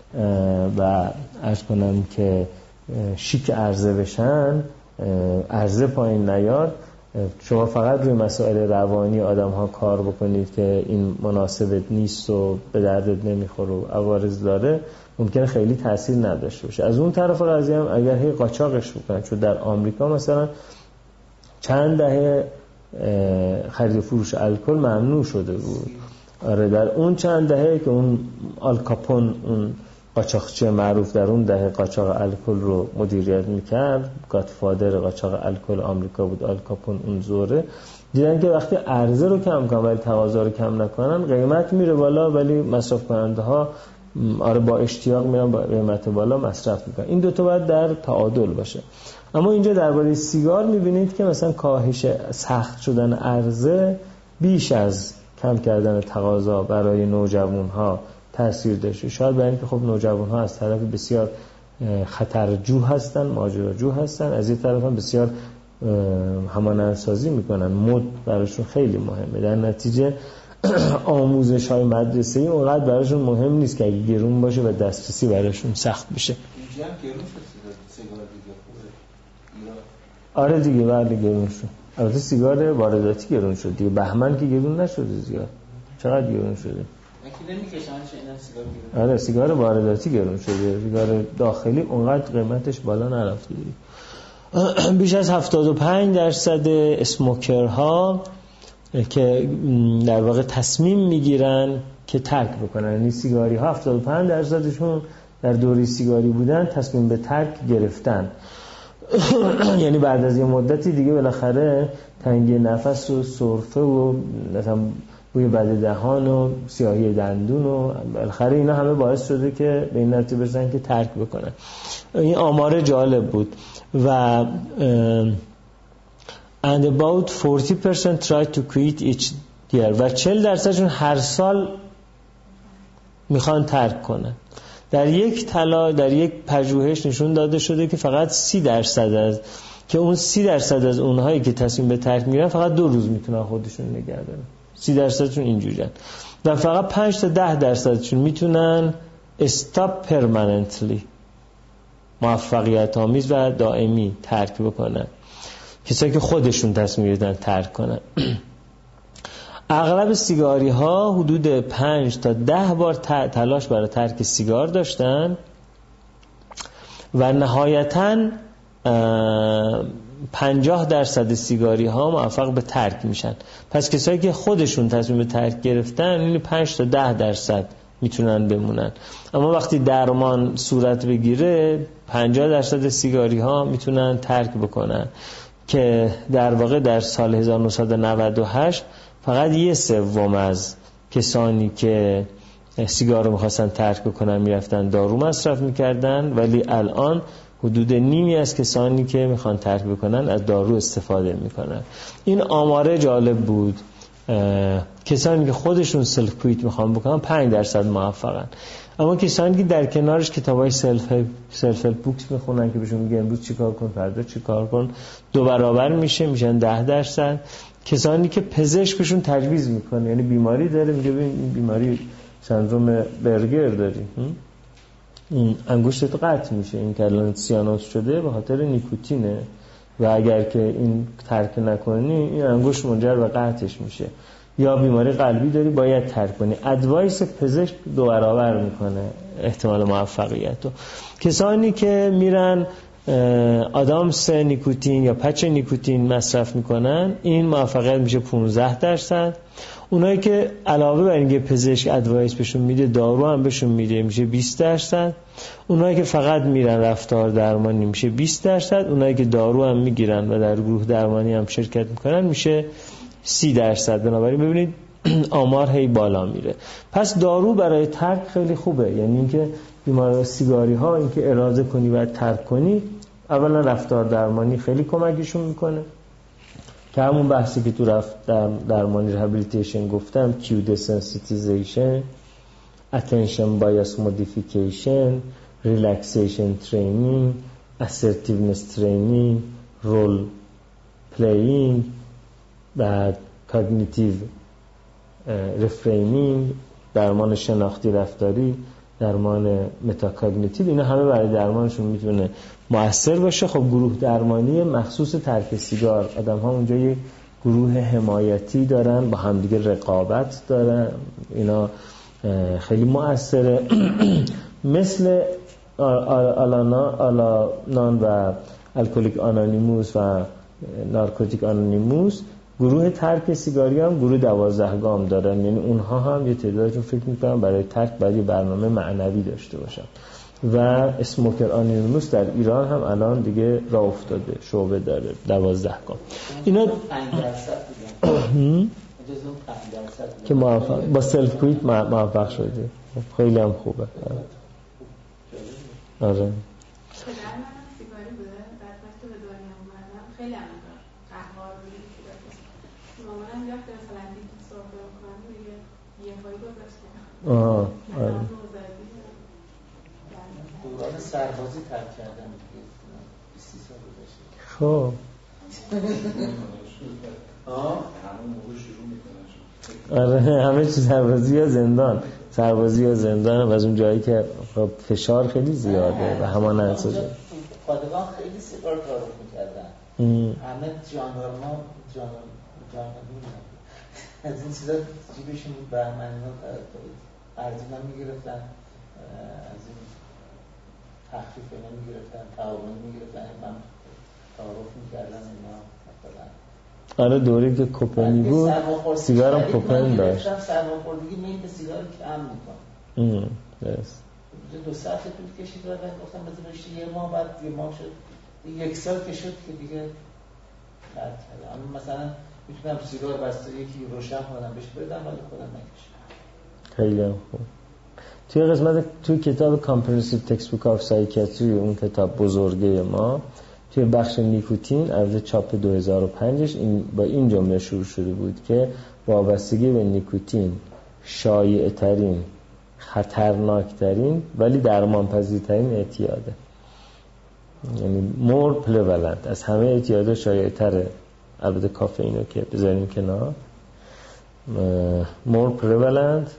Speaker 1: و عرض کنم که شیک عرضه بشن، عرضه پایین نیاد، شما فقط روی مسائل روانی آدم ها کار بکنید که این مناسبت نیست و به دردت نمیخوره و عوارض داره، ممکنه خیلی تاثیر نداشته باشه. از اون طرف قضیه هم اگر هی قاچاقش بکنن، چون در آمریکا مثلا چند دهه خرید و فروش الکل ممنوع شده بود. آره در اون چند دهه که اون آل کاپون، اون قاچاقچی معروف در اون دهه قاچاق الکل رو مدیریت میکرد، گادفادر قاچاق الکل آمریکا بود آل کاپون اون زوره، دیدن که وقتی عرضه رو کم کنن ولی تقاضا رو کم نکنن قیمت میره بالا، ولی مصرف کننده ها آره با اشتیاق میرن با قیمت بالا مصرف میکنن. این دو تا باید در تعادل باشه. اما اینجا درباره سیگار میبینید که مثلا کاهش سخت شدن عرضه بیش از کم کردن تقاضا برای نوجوان ها تاثیر داشته. شاید برای اینکه خب نوجوان ها از طرف بسیار خطرجو هستن، ماجراجو هستن، از این طرف هم بسیار همانندسازی میکنن، مد براشون خیلی مهمه. در نتیجه آموزش های مدرسه‌ای اونقدر براشون مهم نیست که اگه گرون باشه و دسترسی براشون سخت بشه.
Speaker 2: اینجا هم گرون شد سیگار دیگه خوبه.
Speaker 1: آره دیگه بله گرون شد. البته سیگار وارداتی گرون شد دیگه، بهمن که گرون نشده زیاد. چقدر گرون شده؟
Speaker 2: اگه نمیکشن چه سیگار گرون.
Speaker 1: آره سیگار وارداتی گرون شده، سیگار داخلی اونقدر قیمتش بالا نرفته دیگه. بیش از هفتاد و پنج درصد اسموکرها که در واقع تصمیم میگیرن که ترک بکنن، یعنی سیگاری ها هفتاد و پنج درصدشون در دوره سیگاری بودن تصمیم به ترک گرفتن. یعنی بعد از یه مدتی دیگه بالاخره تنگی نفس و سرفه و مثلا بوی بد دهان و سیاهی دندون و بالاخره اینا همه باعث شده که به این نتیجه برسن که ترک بکنن. این آمار جالب بود. و and about forty percent try to quit each year و چهل درصدشون هر سال میخوان ترک کنن. در یک طلا در یک پژوهش نشون داده شده که فقط سی درصد از که اون سی درصد از اونهایی که تصمیم به ترک میگیرن فقط دو روز میتونن خودشون نگه دارن. سی درصدشون اینجوریان و فقط پنج تا ده درصدشون میتونن stop permanently موفقیت آمیز و دائمی ترک بکنن، کسایی که خودشون تصمیم گرفتن ترک کنن. اغلب سیگاری ها حدود پنج تا ده بار تلاش برای ترک سیگار داشتن و نهایتاً پنجاه درصد سیگاری ها موفق به ترک میشن. پس کسایی که خودشون تصمیم به ترک گرفتن این پنج تا ده درصد میتونن بمونن. اما وقتی درمان صورت بگیره پنجاه درصد سیگاری ها میتونن ترک بکنن، که در واقع در سال هزار و نهصد و نود و هشت فقط یه سوم از کسانی که سیگار رو میخواستن ترک بکنن میرفتن دارو مصرف میکردن، ولی الان حدود نیمی از کسانی که میخوان ترک بکنن از دارو استفاده میکنن. این آماره جالب بود. کسانی که خودشون سلف کویت میخوان بکنن پنج درصد موفقن، اما کسانی که در کنارش کتابای سلف سلف هلپ بوکس میخونن که بهشون میگه امروز چیکار کن فردا چیکار کن، دو برابر میشه، میشن ده درصد. کسانی که پزشک بهشون تجویز میکنه، یعنی بیماری داره میگه ببین این بیماری سندروم برگر داری، این انگشتت قطع میشه، این که الان سیانوز شده به خاطر نیکوتینه و اگر که این ترک نکنی این انگشت منجر به قطعش میشه، یا بیماری قلبی داری باید ترک کنی. ادوایس پزشک دو برابر میکنه احتمال موفقیت رو. کسانی که میرن آدامس نیکوتین یا پچ نیکوتین مصرف میکنن این موفقیت میشه پانزده درصد. اونایی که علاوه بر اینکه پزشک ادوایس بهشون میده دارو هم بهشون میده میشه بیست درصد. اونایی که فقط میرن رفتار درمانی میشه بیست درصد. اونایی که دارو هم میگیرن و در گروه درمانی هم شرکت میکنن میشه سی درصد. بنابراین ببینید آمار هی بالا میره. پس دارو برای ترک خیلی خوبه، یعنی اینکه بیماری سیگاری ها اینکه اراده کنی و ترک کنی، اولا رفتار درمانی خیلی کمکشون میکنه که همون بحثی که تو رفت در درمانی ریهابیلیتیشن گفتم، کیو دسنسیتیزیشن، اتنشن بایاس مودیفیکیشن، ریلکسیشن ترینینگ، اسرتیونس ترینینگ، رول پلیینگ، بعد کاگنیتیو رفرینینگ، درمان شناختی رفتاری، درمان متاکاگنیتیو، اینا همه برای درمانشون میتونه مؤثر باشه. خب گروه درمانی مخصوص ترک سیگار، آدم ها اونجا یه گروه حمایتی دارن، با همدیگه رقابت دارن، اینا خیلی مؤثره. مثل آلانان و الکلیک آنونیموس و نارکوتیک آنونیموس، گروه ترک سیگاری هم گروه دوازده گام دارن، یعنی اونها هم یه تعدادشون فکر میکنم برای ترک باید یه برنامه معنوی داشته باشن. و اسموکر آنونیموس در ایران هم الان دیگه راه افتاده، شعبه داره دوازده گام. اینا که موفق با سلف کویت موفق شده، خیلی هم خوبه. آره آه آره.
Speaker 3: دوران سربازی ترک کردم بیست سال گذشته.
Speaker 1: خب
Speaker 3: آه
Speaker 2: همون موقع شروع میکنن.
Speaker 1: آره همه چیز سربازی یا زندان، سربازی یا زندان و از اون جایی که خب فشار خیلی زیاده و همان اساس
Speaker 3: پادگان خیلی سیگار تعارف میکردن، همه جاندارما جاندار جاندارما از این چیزا جیبشون بهمنی‌ها ارزینا میگرفتن، از این تخفیف اینا میگرفتن، تعاون میگرفتن، من تعارف میکردن اینا مثلا.
Speaker 1: آره دوری که کوپنی بود سیگارم کوپن داشت.
Speaker 3: سرماخوردگی میل به سیگار کم میکنه.
Speaker 1: ام درست.
Speaker 3: دو ساعت طول کشید و بعد گفتم بذار بشه یه ماه، بعد یه ماه شد، یک سال که شد که دیگه ترک کردم. اما مثلا میتونم سیگار بسته یکی روشن کنم بهش بدم ولی خودم نکشم.
Speaker 1: خیلی خوب. توی قسمت توی کتاب Comprehensive Textbook of Psychiatry، اون کتاب بزرگه ما، توی بخش نیکوتین از چاپ دو هزار و پنج این با این جمله شروع شده بود که وابستگی به نیکوتین شایع ترین، خطرناک ترین ولی درمان پذیرترین اعتیاده. یعنی more prevalent، از همه اعتیادها شایع تره، البته کافئینو که بذاریم کنار، more prevalent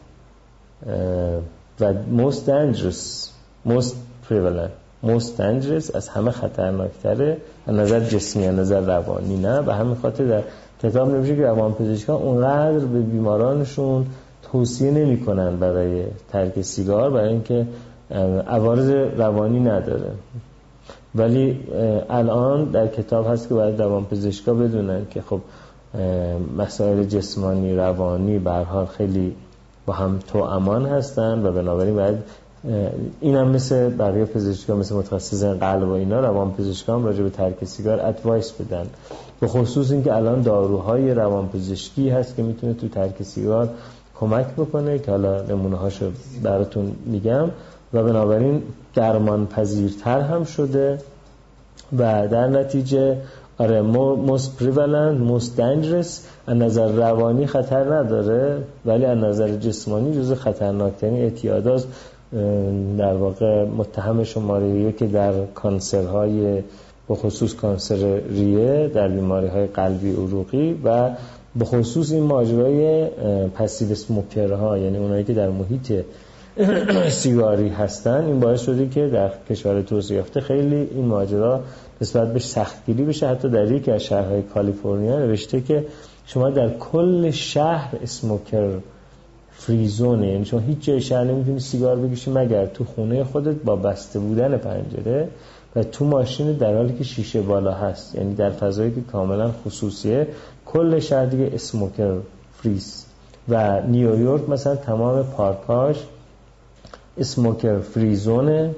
Speaker 1: و most dangerous most prevalent most dangerous، از همه خطرناکتره از نظر جسمی، از نظر روانی نه. و همین خاطر در کتاب نمیشه که روانپزشکان اونقدر به بیمارانشون توصیه نمی کنن برای ترک سیگار، برای اینکه عوارض روانی نداره. ولی الان در کتاب هست که باید روانپزشکا بدونن که خب مسائل جسمانی روانی به هر حال خیلی با هم توامان هستن و بنابراین باید این هم مثل بقیه پزشکان، مثل متخصصین قلب و اینا، روان پزشکان راجع به ترک سیگار ادوایس بدن، به خصوص اینکه الان داروهای روان پزشکی هست که میتونه تو ترک سیگار کمک بکنه که حالا نمونه هاشو براتون میگم و بنابراین درمان پذیرتر هم شده و در نتیجه آره most prevalent most dangerous، از نظر روانی خطر نداره ولی از نظر جسمانی جزو خطرناکترین اعتیادات در واقع متهم شماره یک در کانسرهای به خصوص کانسر ریه، در بیماری‌های قلبی عروقی و به خصوص این ماجرای پسیو اسموکرها، یعنی اونایی که در محیط سیگاری هستن، این باعث شده که در کشور توسعه یافته خیلی این ماجرا نسبت بهش سختگیری بشه. حتی در یکی از شهرهای کالیفرنیا نوشته که شما در کل شهر اسموکر فری زونه، یعنی شما هیچ جای شهر نمیتونی سیگار بکشی مگر تو خونه خودت با بسته بودن پنجره و تو ماشین در حالی که شیشه بالا هست، یعنی در فضایی که کاملا خصوصیه. کل شهر دیگه اسموکر فریز و نیویورک مثلا تمام پارکاش اسموکر فری زونه،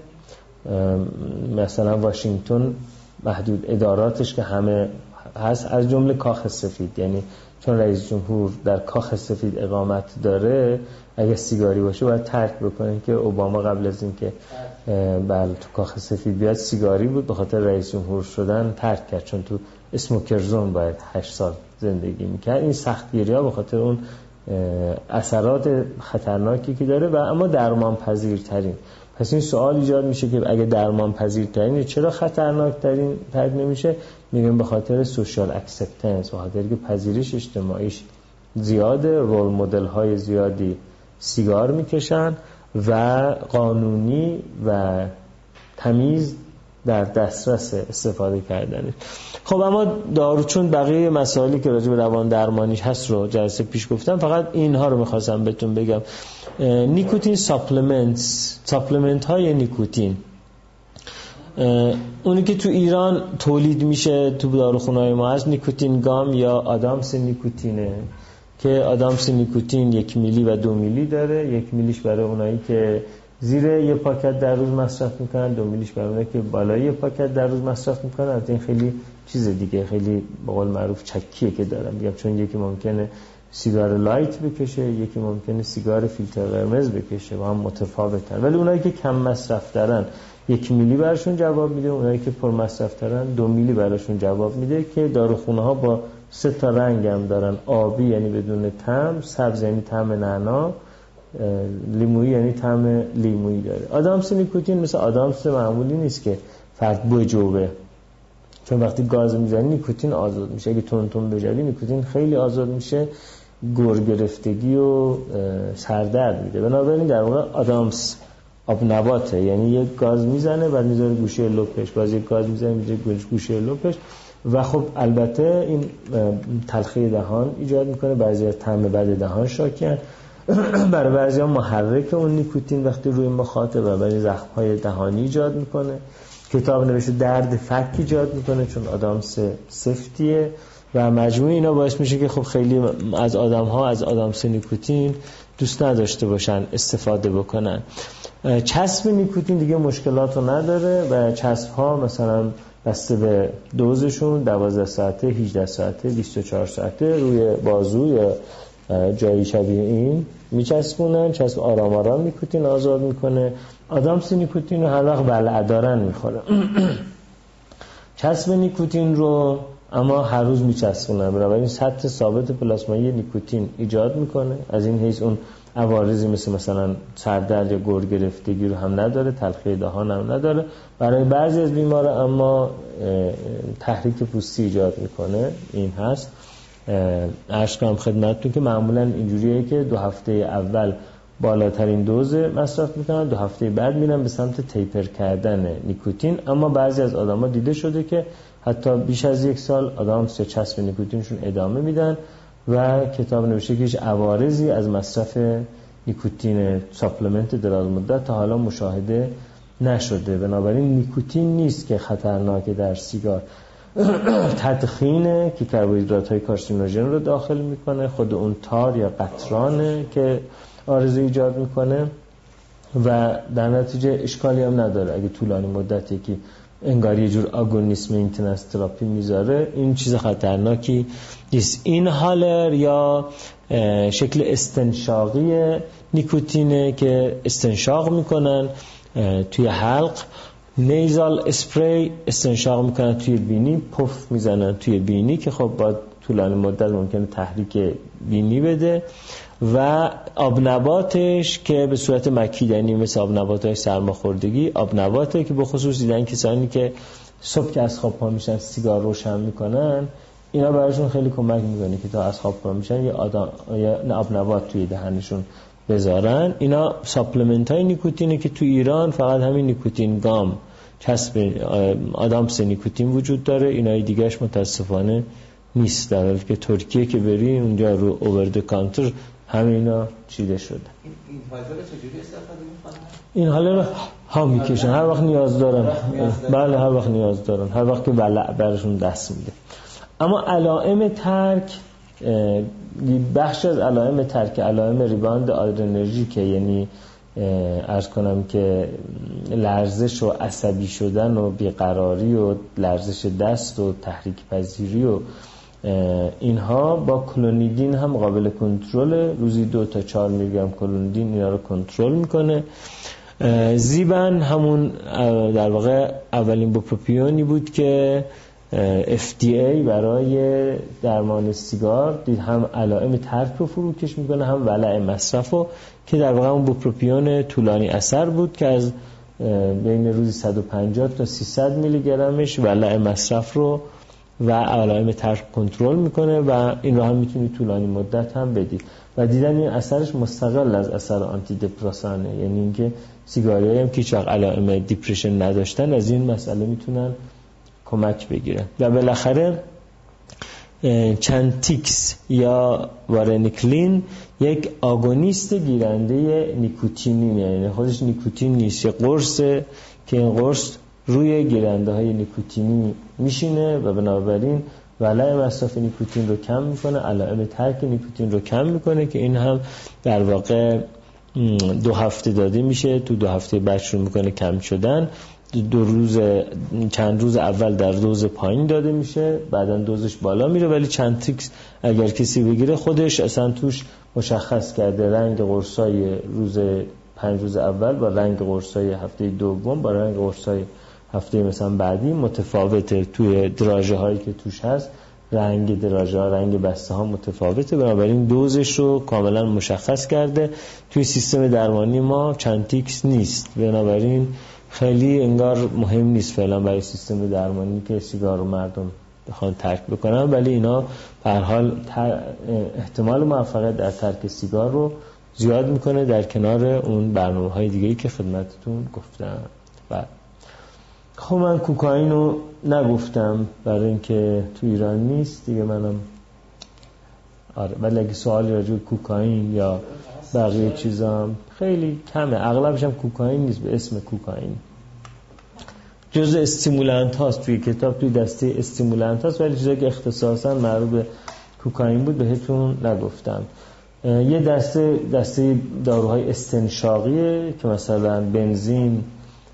Speaker 1: مثلا واشنگتن محدود اداراتش که همه هست از جمله کاخ سفید، یعنی چون رئیس جمهور در کاخ سفید اقامت داره اگه سیگاری باشه باید ترک بکنه، که اوباما قبل از اینکه بله تو کاخ سفید بیاد سیگاری بود، به خاطر رئیس جمهور شدن ترک کرد چون تو اسموکر زون باید هشت سال زندگی میکرد. این سختگیری ها به خاطر اون اثرات خطرناکی که داره و اما درمان پذیرترین. پس این سوال ایجاد میشه که اگه درمان پذیرترین چرا خطرناک ترین ترک نمیشه؟ میگم به خاطر سوشال اکسپتنس، به خاطر که پذیرش اجتماعیش زیاده، رول مدل های زیادی سیگار میکشن و قانونی و تمیز در دسترس استفاده کردنه. خب اما دارو، چون بقیه مسائلی که راجع به روان درمانیش هست رو جلسه پیش گفتم، فقط اینها رو میخواستم بهتون بگم. نیکوتین ساپلمنتس، ساپلمنت های نیکوتین، اونی که تو ایران تولید میشه تو داروخونه‌های ما هست نیکوتین گام یا آدامس نیکوتینه که آدامس نیکوتین یک میلی و دو میلی داره. یک میلیش برای اونایی که زیر یه پاکت در روز مصرف میکنن، دو میلیش برای اونایی که بالای یه پاکت در روز مصرف میکنن. از این خیلی چیز دیگه، خیلی به قول معروف چکیه که دارم میگم، چون یکی ممکنه سیگار لایت بکشه، یکی ممکنه سیگار فیلتر قرمز بکشه و هم متفاوتن، ولی اونایی که کم مصرف دارن یک میلی براشون جواب میده، اونایی که پر مصرف دارن دو میلی براشون جواب میده. که داروخونه ها با سه تا رنگ هم دارن، آبی یعنی بدون طعم، سبز یعنی طعم نعنا، لیمویی یعنی طعم لیمویی داره. آدامس نیکوتین مثل آدامس معمولی نیست که فرد بجوبه، چون وقتی گاز میزنی نیکوتین آزاد میشه. اگه تون تون بجوی نیکوتین خیلی آزاد میشه، گور گرفتگی و سردرد میده. بنابراین در واقع آدامس آب نباته، یعنی یک گاز میزنه بعد میذاره گوشه لپش، باز یک گاز میزنه میذاره گوشه لپش و خب البته این تلخی دهان ایجاد میکنه، بعضی از طعم بد دهان شاکن، برای بعضی‌ها محرک اون نیکوتین وقتی روی مخاطب و برای زخم‌های دهانی ایجاد میکنه. کتاب نوشته درد فک ایجاد میکنه چون آدامس سفتیه و مجموع اینا باعث میشه که خب خیلی از آدم‌ها از آدامس نیکوتین دوست نداشته باشن استفاده بکنن. چسب نیکوتین دیگه مشکلات رو نداره و چسب‌ها مثلا بسته به دوزشون دوازده ساعته، هجده ساعته، بیست و چهار ساعته روی بازو یا جایی شبیه این میچسبونن. چسب آرام آرام نیکوتین آزاد میکنه. آدامس نیکوتین رو هر وقت بلع دارن میخوره. چسب نیکوتین رو اما هر روز میچسبونن، بنابراین سطح ثابت پلاسمایی نیکوتین ایجاد میکنه. از این حیث اون عوارضی مثل مثلا سردرد یا گور گرفتگی رو هم نداره، تلخی دهان هم نداره. برای بعضی از بیمارا اما تحریک پوستی ایجاد میکنه. این هست عرض کنم خدمتتون که معمولا اینجوریه که دو هفته اول بالاترین دوز مصرف میکنن، دو هفته بعد میرن به سمت تیپر کردن نیکوتین. اما بعضی از آدما دیده شده که حتی بیش از یک سال آدامس یا چسب نیکوتینشون ادامه میدن و کتاب نوشته که هیچ عوارضی از مصرف نیکوتین ساپلمنت دراز مدت تا حالا مشاهده نشده. بنابراین نیکوتین نیست که خطرناکه در سیگار، تدخینه که کربوهیدرات های کارسینوژن رو داخل میکنه، خود اون تار یا قطرانه که آرزه ایجاد میکنه و در نتیجه اشکالی هم نداره اگه طولانی مدتی که انگار یه جور آگونیسم مینتیننس تراپی میذاره، این چیز خطرناکی نیست. این هالر یا شکل استنشاقی نیکوتینه که استنشاق میکنن توی حلق، نیزال اسپری استنشاق میکنن توی بینی، پف میزنن توی بینی که خب با طولانی مدت ممکنه تحریک بینی بده، و آبنباتش که به صورت مکیدنی مثل آبنبات‌های سرماخوردگی، آبنباته که به خصوص دیدن کسانی که صبح که از خواب پا میشن سیگار روشن میکنن، اینا براشون خیلی کمک میکنه که تا از خواب پا میشن یه آبنبات توی دهنشون بذارن. اینا ساپلمنت های نیکوتینه که تو ایران فقط همین نیکوتین گام چسب آدامس نیکوتین وجود داره، اینای دیگهش متاسفانه نیست، در حالی که ترکیه که بری اونجا رو اوور د کانتر همینا چیده شده.
Speaker 3: این حالر چجوری استفاده میکنن؟
Speaker 1: این حالر ها میکشن هر وقت نیاز دارن. بله هر وقت نیاز دارن، هر وقت که ولع برشون دست میده. اما علائم ترک، بخش از علائم ترک علائم ریباند آدرنرژی که یعنی عرض کنم که لرزش و عصبی شدن و بیقراری و لرزش دست و تحریک پذیری و اینها با کلونیدین هم قابل کنترل. روزی دو تا چهار میلی گرم کلونیدین اینا رو کنترل میکنه. زیبن همون در واقع اولین بوپروپیونی بود که اف دی ای برای درمان سیگار دید، هم علائم ترک رو فروکش میکنه هم ولع مصرف رو، که در واقع اون بوپروپیون طولانی اثر بود که از بین روزی صد و پنجاه تا سیصد میلی گرمش ولع مصرف رو و علائم ترک کنترل میکنه و این رو هم میتونی طولانی مدت هم بدی و دیدن این اثرش مستقل از اثر آنتی دپرسانه، یعنی اینکه سیگاریایی هم که هیچ علائم دیپرشن نداشتن از این مسئله میتونن کمک بگیرن. و بالاخره چنتیکس یا وارنیکلین یک آگونیست گیرنده نیکوتینی، یعنی خودش نیکوتین نیست، یه قرصه که این قرص روی گیرنده های نیکوتینی میشینه و بنابراین ولع مصرف نیکوتین رو کم میکنه، علائم ترک نیکوتین رو کم میکنه که این هم در واقع دو هفته داده میشه، تو دو هفته بعد شروع میکنه کم شدن. دو روز چند روز اول در دوز پایین داده میشه، بعداً دوزش بالا میره، ولی چند تیکس اگر کسی بگیره خودش اصلا توش مشخص کرده رنگ قرصای روز پنج روز اول با رنگ قرصای هفته دوم با رنگ قرصای هفته مثلا بعدی متفاوته، توی دراژه هایی که توش هست رنگ دراژه ها رنگ بسته ها متفاوته، بنابراین دوزش رو کاملا مشخص کرده. توی سیستم درمانی ما چند تیکس نیست، بنابراین خیلی انگار مهم نیست فعلا برای سیستم درمانی که سیگار رو مردم بخوان ترک بکنن، ولی اینا به هر حال احتمال موفقیت در ترک سیگار رو زیاد میکنه در کنار اون برنامه‌های دیگه‌ای که خدمتتون گفتم. و خب من کوکائین رو نگفتم برای اینکه تو ایران نیست دیگه، منم آره، ولی اگه سوالی راجع به کوکائین یا بقیه چیزام خیلی کمه، اغلبش هم کوکائین نیست به اسم کوکائین، جزء استیمولانت هاست توی کتاب، توی دسته استیمولانت هاست، ولی چیزایی که اختصاصا مربوط به کوکائین بود بهتون نگفتم. یه دسته دسته داروهای استنشاقیه که مثلا بنزین،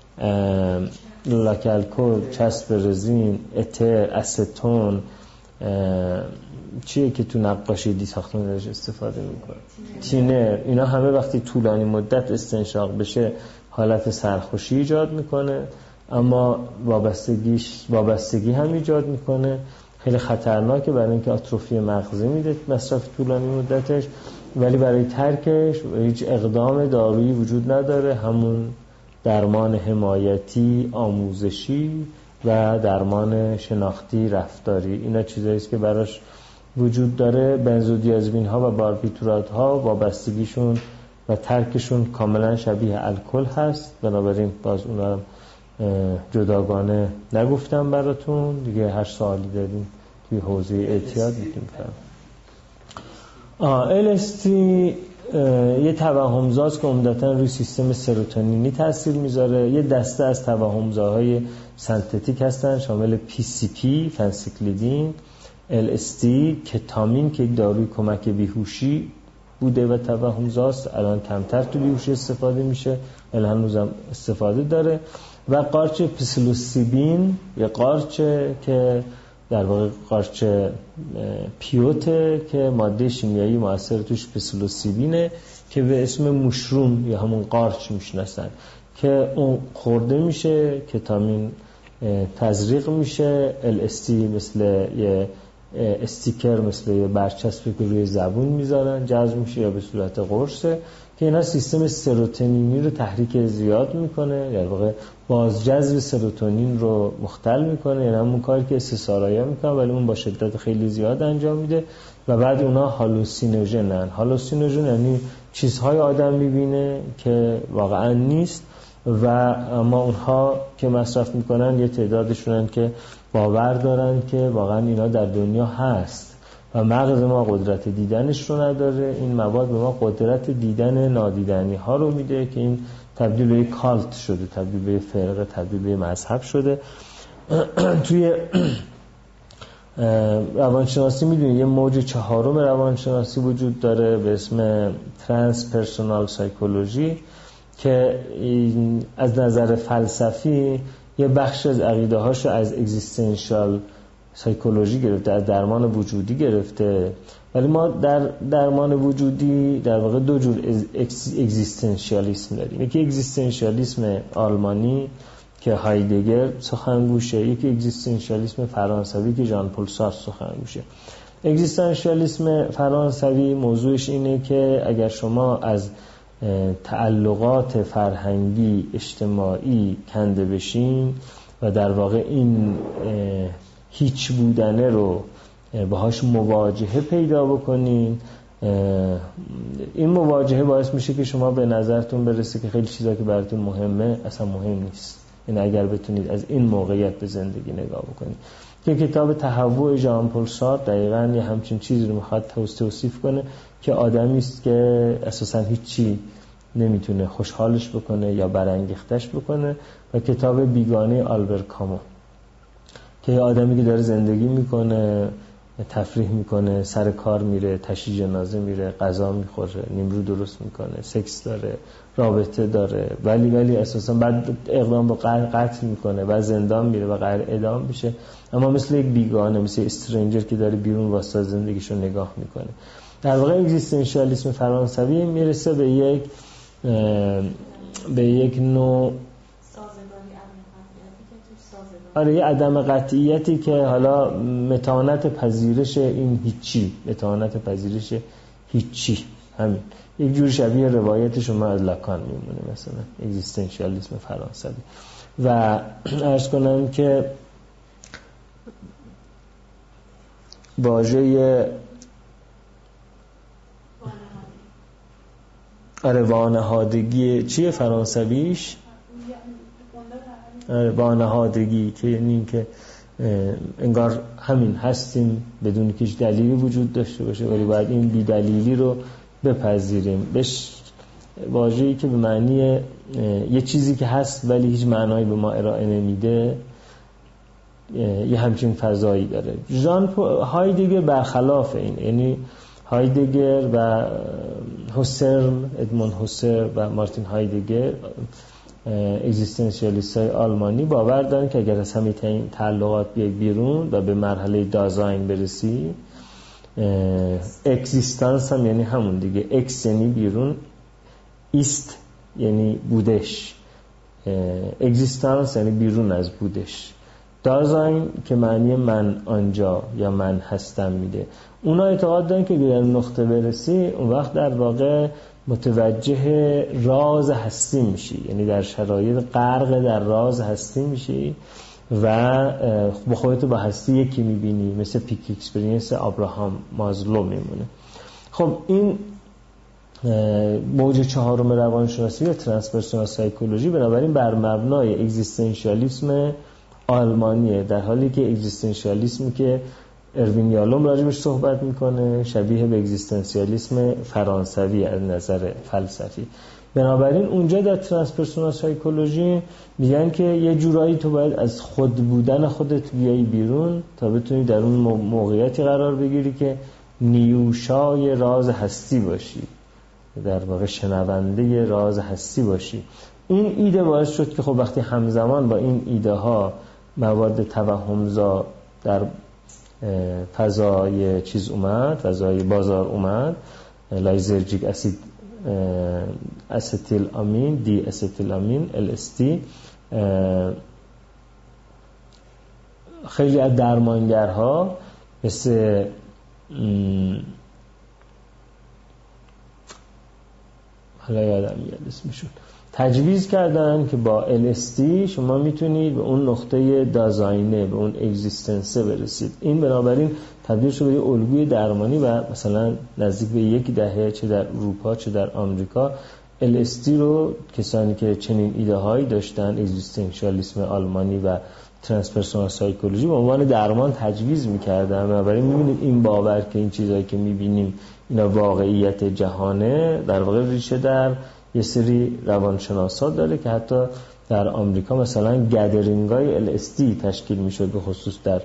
Speaker 1: لاکالکل، چسب رزین، اتر، استون، چیه که تو نقاشی دی ساختمون ازش استفاده میکنه، تینر، اینا همه وقتی طولانی مدت استنشاق بشه حالت سرخوشی ایجاد میکنه، اما وابستگیش وابستگی هم ایجاد میکنه، خیلی خطرناکه برای اینکه آتروفی مغزی میده مصرف طولانی مدتش، ولی برای ترکش هیچ اقدام دارویی وجود نداره، همون درمان حمایتی، آموزشی و درمان شناختی رفتاری، اینا چیزایی است که براش وجود داره. بنزودیازپین ها و باربیتورات ها وابستگیشون و ترکشون کاملا شبیه الکل هست، بنابراین باز اونا رو جداگانه نگفتم براتون دیگه. هر سوالی داریم توی حوزه اعتیاد میتونیم فرم. ال اس تی یه توهمزاست که عمدتاً روی سیستم سروتونینی تاثیر میذاره. یه دسته از توهمزاهای سنتتیک هستن شامل پی سی پی، فنسیکلیدین، ال اس تی، کتامین که یک داروی کمک بیهوشی بوده و توهمزاست. الان کمتر تو بیهوشی استفاده میشه، ولی هنوزم استفاده داره. و قارچ پسیلوسیبین، یه قارچه که در واقع قارچ پیوته که ماده شیمیایی مؤثر توش پسیلوسیبینه که به اسم مشروم یا همون قارچ میشناسن، که اون خورده میشه، کتامین تزریق میشه، ال استی مثل یه استیکر، مثل یه برچسبی که روی زبون میذارن جذب میشه یا به صورت قرصه، که اینا سیستم سروتونینی رو تحریک زیاد میکنه، در واقع بازجذب سروتونین رو مختل میکنه، یعنی همون کاری که استثارایی میکنه ولی اون با شدت خیلی زیاد انجام میده. و بعد اونا هالوسینوژنن. هالوسینوژن یعنی چیزهای آدم میبینه که واقعا نیست، و اما اونها که مصرف میکنن یه تعدادشونن که باور دارن که واقعا اینا در دنیا هست و مغز ما قدرت دیدنش رو نداره. این مواد به ما قدرت دیدن نادیدنی ها رو میده که این تبدیل به کالت شده، تبدیل به فرقه، تبدیل به مذهب شده. توی روانشناسی میدونید یه موج چهارم روانشناسی وجود داره به اسم ترانس پرسونال سایکولوژی، که از نظر فلسفی یه بخش از عقیده هاشو از اگزیستنشال سایکولوژی گرفته، از درمان وجودی گرفته. ولی ما در درمان وجودی در واقع دو جور اگزیستنشیالیسم داریم. یکی اگزیستنشیالیسم آلمانی که هایدگر سخنگوشه، یکی اگزیستنشیالیسم فرانسوی که ژان پل سارتر سخنگوشه. اگزیستنشیالیسم فرانسوی موضوعش اینه که اگر شما از تعلقات فرهنگی اجتماعی کنده بشین و در واقع این هیچ بودنه رو باهاش مواجهه پیدا بکنین، این مواجهه باعث میشه که شما به نظرتون برسه که خیلی چیزا که براتون مهمه اصلا مهم نیست. این اگر بتونید از این موقعیت به زندگی نگاه بکنید. که کتاب تهوع ژان پل سارتر دقیقاً یه همچین چیزی رو میخواد توصیف کنه که آدمی است که اساساً هیچی نمیتونه خوشحالش بکنه یا برانگیختش بکنه. و کتاب بیگانه آلبر کامو که یه آدمی که داره زندگی میکنه، تفریح میکنه، سر کار میره، تشییع جنازه میره، غذا میخوره، نیمرو درست میکنه، سکس داره، رابطه داره، ولی ولی اساسا بعد اقدام با قتل میکنه و زندان میره و قرار اعدام بشه، اما مثل یک بیگانه، مثل استرنجر که داره بیرون واسه زندگیشو نگاه میکنه. در واقع اگزیستنشیالیسم فرانسوی میرسه به یک به یک نوع آره یه عدم قطعیتی که حالا متانت پذیرش این هیچی، متانت پذیرش هیچی، همین یک جور شبیه روایت شما از لاکان میمونه مثلا اگزیستنشیالیسم فرانسوی. و عرض کنم که واژه آره وانهادگی چیه فرانسویش؟ وانهادگی که یعنی این که انگار همین هستیم بدون که هیچ دلیلی وجود داشته باشه، ولی باید این بی دلیلی رو بپذیریم. بهش واژه‌ای که به معنی یه چیزی که هست ولی هیچ معنایی به ما ارائه نمیده، یه همچین فضایی داره. ژان هایدگر برخلاف این، یعنی هایدگر و هوسرل، ادموند هوسرل و مارتین هایدگر اگزیستنشیالیست های آلمانی باور دارن که اگر از همه تعلقات بیای بیرون و به مرحله دازاین برسی، اگزیستانس هم یعنی همون دیگه، اکس یعنی بیرون، ایست یعنی بودش، اگزیستانس یعنی بیرون از بودش، دازاین که معنی من آنجا یا من هستم میده. اونا اعتقاد دارن که اگر نقطه برسی اون وقت در واقع متوجه راز هستی میشی، یعنی در شرایط غرق در راز هستی میشی و با خودت با هستی یکی میبینی، مثل پیک اکسپریانس ابراهام مازلو میمونه. خب این موج چهارم روانشناسی و ترانسپرسونال سایکولوژی بنابراین بر مبنای اگزیستنشیالیسم آلمانیه، در حالی که اگزیستنشیالیسمی که اروین یالوم راجبش صحبت میکنه شبیه به اگزیستنسیالیسم فرانسوی از نظر فلسفی. بنابراین اونجا در ترانسپرسونال سایکولوژی میگن که یه جورایی تو باید از خود بودن خودت بیایی بیرون تا بتونی در اون موقعیتی قرار بگیری که نیوشای راز هستی باشی، در واقع شنونده راز هستی باشی. این ایده باعث شد که خب وقتی همزمان با این ایده ها مواد توهمزا در فضای چیز اومد، فضای بازار اومد، لایزرژیک اسید، استیل امین، دی استیل امین، ال اس دی، خیلی از درمانگرها مثل حالا یادم میاد اسمشون تجویز کردن که با ال اس دی شما میتونید به اون نقطه دازاینه، به اون اگزیستنسه برسید. این بنابراین تبدیل شد به یه الگوی درمانی و مثلا نزدیک به یک دهه چه در اروپا چه در آمریکا ال اس دی رو کسانی که چنین ایده هایی داشتن، اگزیستانسیالیسم آلمانی و ترانسپرسونال سایکولوژی، به عنوان درمان تجویز میکردن. بنابراین میبینید این باور که این چیزایی که میبینیم اینا واقعیت جهانه در واقع ریشه در یه سری روانشناسا داره که حتی در آمریکا مثلا گدرینگای ال اس دی تشکیل میشد، به خصوص در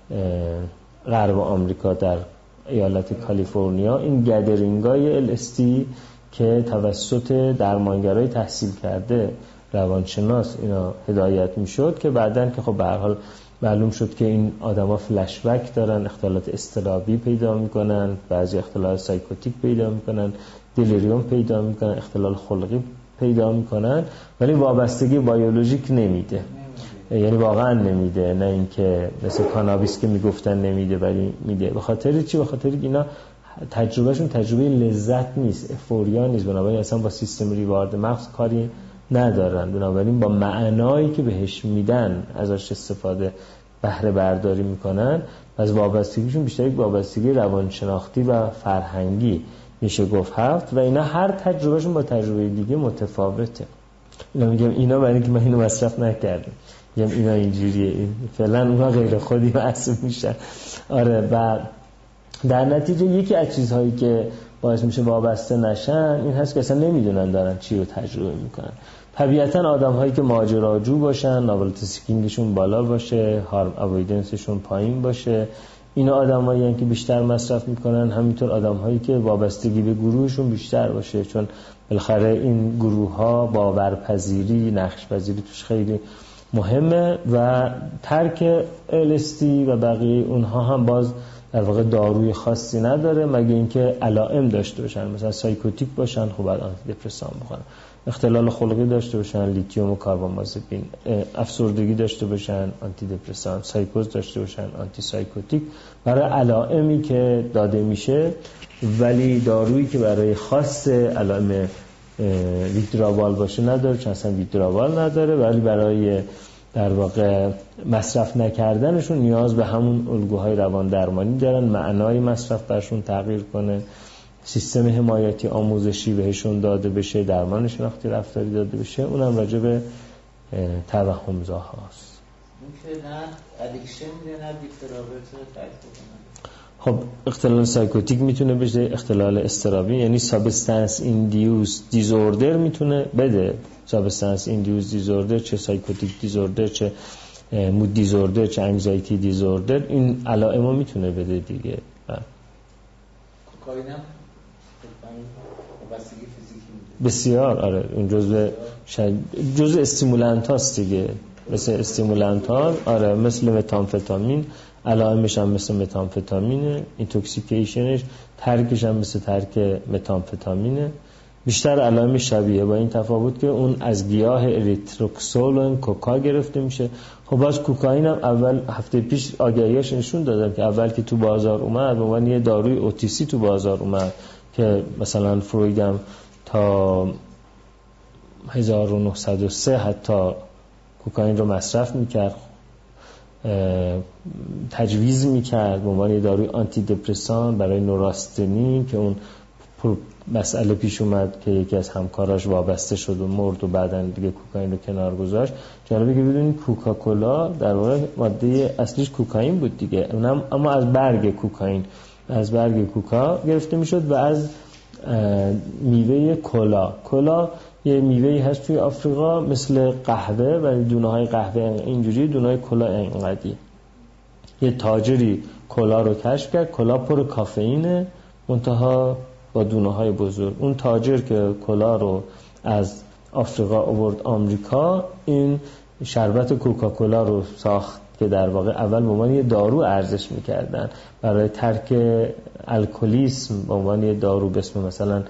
Speaker 1: غرب آمریکا در ایالت کالیفرنیا. این گدرینگای ال اس دی که توسط درمانگرای تحصیل کرده روانشناس اینا هدایت میشد که بعدن که خب به هر حال معلوم شد که این آدما فلش بک دارن، اختلالات اضطرابی پیدا میکنن، بعضی اختلالات سایکوتیک پیدا میکنن، دلیریوم پیدا میکنن، اختلال خلقی پیدا میکنن، ولی وابستگی بیولوژیک نمیده. یعنی واقعا نمیده، نه اینکه مثل کانابیس که میگفتن نمیده ولی میده. به خاطر چی؟ به خاطر اینا تجربهشون تجربه لذت نیست، افوریا نیست، بنابراین اصلا با سیستم ریوارد مغز کاری ندارن. بنابراین با معنایی که بهش میدن ازش استفاده بهره برداری میکنن. از وابستگیشون بیشتر یک وابستگی روانشناختی و فرهنگی میشه گفت هفت، و اینا هر تجربهشون با تجربه دیگه متفاوته. اینا میگم اینا برای اینکه من اینو مصرف نکردم، میگم اینا اینجوریه، فعلا اونها غیر خودی محسوب میشن. آره، و در نتیجه یکی از چیزهایی که باعث میشه وابسته نشن این هست که اصلا نمیدونن دارن چی رو تجربه میکنن. طبیعتاً آدم هایی که ماجراجو باشن، نابلتی سیکینگشون بالا باشه، هارم اوایدنسشون پایین باشه، اینا آدمایی هستن که بیشتر مصرف میکنن. همینطور آدم هایی که وابستگی به گروهشون بیشتر باشه، چون بالاخره این گروه ها باورپذیری، نقش‌پذیری توش خیلی مهمه و ترک ال اس دی و بقیه اونها هم باز در واقع داروی خاصی نداره مگه اینکه علائم داشته باشن، مثلا سایکوتیک باشن خب بعد آنتی دپرسان بخورن، اختلال خلقی داشته باشن لیتیوم و کاربامازپین، افسردگی داشته باشن آنتی دپرسان، سایکوز داشته باشن آنتی سایکوتیک، برای علائمی که داده میشه. ولی دارویی که برای خاص علائم ویدراوال باشه نداره، چون اصلا ویدراوال نداره، ولی برای در واقع مصرف نکردنشون نیاز به همون الگوهای روان درمانی دارن، معنای مصرف برشون تغییر کنه، سیستم حمایتی آموزشی بهشون داده بشه، درمان شناختی رفتاری داده بشه. اونم راجع به توهمزاهاست.
Speaker 3: این که نه ادیکشن میده نه بی‌ترابط تعریف کنه.
Speaker 1: خب اختلال سایکوتیک میتونه بشه، اختلال اضطرابی یعنی سابستنس ایندیوس دیزوردر میتونه بده، سابستنس ایندیوس دیزوردر، چه سایکوتیک دیزوردر، چه مود دیزوردر، چه انگزایتی دیزوردر، این علائمو میتونه بده دیگه.
Speaker 3: کوکائین هم وابستگی فیزیکی میده
Speaker 1: بسیار. آره این جزء جزء استیمولانت هاست دیگه، مثل استیمولانت ها. آره مثل متامفتامین، علائمش هم مثل متامفتامینه، اینتوکسیکیشنش، ترکش هم مثل ترک متامفتامینه. بیشتر علائم شبیه، با این تفاوت که اون از گیاه اریتروکسول و کوکا گرفته میشه. خب باز کوکائین هم اول هفته پیش آگهیاش نشون دادم که اول که تو بازار اومد به عنوان یه داروی اوتیسی تو بازار اومد که مثلا فروید هم تا هزار و نهصد و سه حتی کوکائین رو مصرف میکرد، تجویز میکرد به عنوان داروی آنتی دپرسان برای نوراستنی که اون مسئله پیش اومد که یکی از همکاراش وابسته شد و مرد و بعدن دیگه کوکائین رو کنار گذاشت. جالبه که بدونید کوکاکولا در واقع ماده اصلیش کوکائین بود دیگه، اونم اما از برگ کوکائین، از برگ کوکا گرفته میشد و از میوه کلا. کلا یه میوه‌ای هست توی آفریقا مثل قهوه، ولی دونه‌های قهوه اینجوری، دونه‌های کلا اینقدی. یه تاجری کلا رو کشف کرد، کلا پر کافئینه منتها با دونه های بزرگ. اون تاجر که کلا رو از آفریقا آورد آمریکا، این شربت کوکاکولا رو ساخت که در واقع اول به عنوان یه دارو ارزش می‌کردن برای ترک الکلیسم، به عنوان یه دارو به اسم مثلا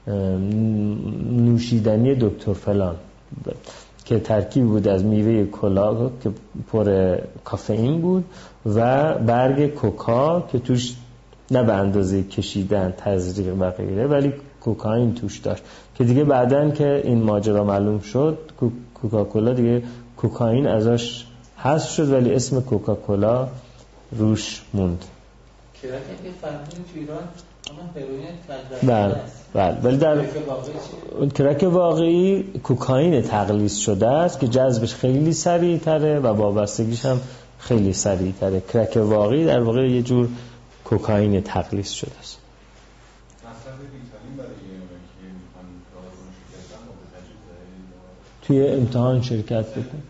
Speaker 1: نوشیدنی دکتر فلان که ترکیب بود از میوه کلا که پر کافئین بود و برگ کوکا که توش نه به اندازه کشیدن، تزریق و غیره، ولی کوکائین توش داشت که دیگه بعدن که این ماجرا معلوم شد کوکاکولا دیگه کوکائین ازش حذف شد ولی اسم کوکاکولا روش موند.
Speaker 3: کرک اگه فهمیدین تو ایران اما هروئین
Speaker 1: بله بله ولی در کرک واقعی کوکائین تقلیص شده است که جذبش خیلی سریع تره و وابستگیش هم خیلی سریع تره. کرک واقعی در واقع یه جور کوکائین تقلیص شده است. توی امتحان شرکت بکن.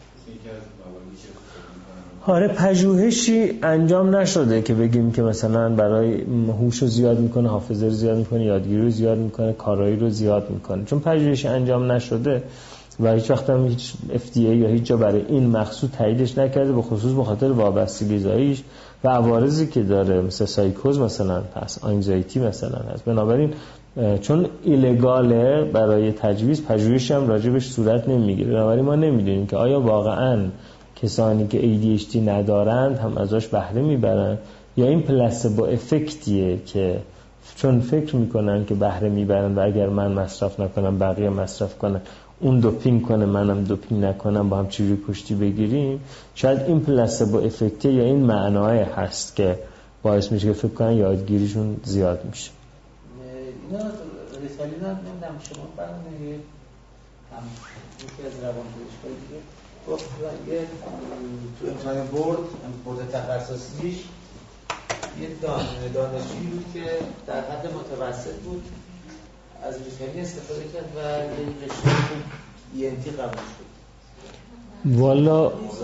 Speaker 1: آره پژوهشی انجام نشده که بگیم که مثلا برای هوش رو زیاد میکنه، حافظه رو زیاد میکنه، یادگیری رو زیاد میکنه، کارایی رو زیاد میکنه، چون پژوهشی انجام نشده و هیچ وقت هم هیچ اف دی ای یا هیچ جا برای این مقصود تاییدش نکرده، به خصوص به خاطر وابستگی زاییش و عوارضی که داره، مثل سایکوز مثلا هست، آنگزایتی مثلا هست. بنابراین چون ایلگاله برای تجویز، پژوهشی هم راجبش صورت نمیگیره. بنابراین ما نمیدونیم که آیا واقعاً کسانی که ای دی اچ دی ندارند هم ازش بهره میبرن یا این پلاسبو افکتیه که چون فکر میکنن که بهره میبرن و اگر من مصرف نکنم بقیه مصرف کنن، اون دوپینگ کنه منم دوپینگ نکنم، با هم چجوری کشتی بگیریم. شاید این پلاسبو افکتیه یا این معنای هست که باعث میشه که فکر کنن یادگیریشون زیاد میشه.
Speaker 3: اینا رسالینا نمیدونم شما فرمودید هم یکی از روانپزشکای دیگه گفت یه تو امتحان برد برد تخصصیش یه دانشجویی بود که در حد متوسط بود، از ریتالی استفاده کرد و یه رشته ای ان تی قبول شد.
Speaker 1: والا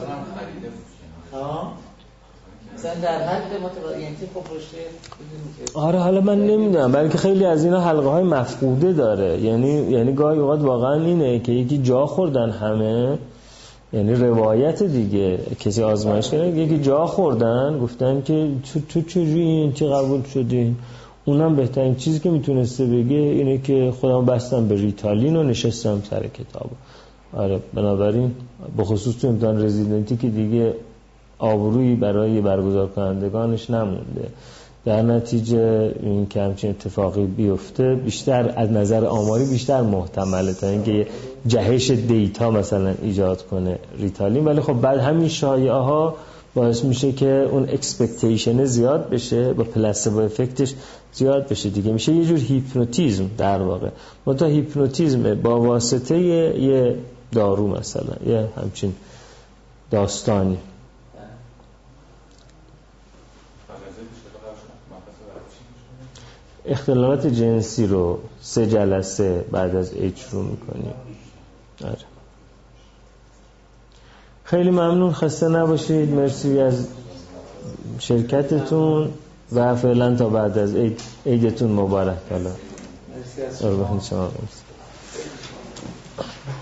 Speaker 3: ها مثلا در حد متوسط ای ان تی خب رشته.
Speaker 1: آره حالا من نمیدونم، بلکه خیلی از اینا حلقه های مفقوده داره، یعنی یعنی گاهی اوقات واقعا اینه که یکی جا خوردن همه، یعنی روایت دیگه کسی آزمایش کرده یکی جا خوردن گفتن که تو تو چجوری این چه قبول شدین، اونم بهترین چیزی که میتونسته بگه اینه که خودم بستم به ریتالین و نشستم سر کتاب. آره بنابراین به خصوص تو امتحان رزیدنتی که دیگه آبرویی برای برگزار کنندگانش نمونده، در نتیجه این که همچین اتفاقی بیفته بیشتر از نظر آماری بیشتر محتمله تا اینکه جهش دیتا مثلا ایجاد کنه ریتالین. ولی خب بعد همین شایعه ها باعث میشه که اون اکسپکتیشن زیاد بشه، با پلاسبو افکتش زیاد بشه دیگه، میشه یه جور هیپنوتیزم در واقع. منتها هیپنوتیزم با واسطه یه دارو مثلا، یه همچین داستانی. اختلالات جنسی رو سه جلسه بعد از ایج رو میکنیم. آره. خیلی ممنون، خسته نباشید، مرسی از شرکتتون و فعلا تا بعد از عید، عیدتون مبارک. حالا مرسی از شما.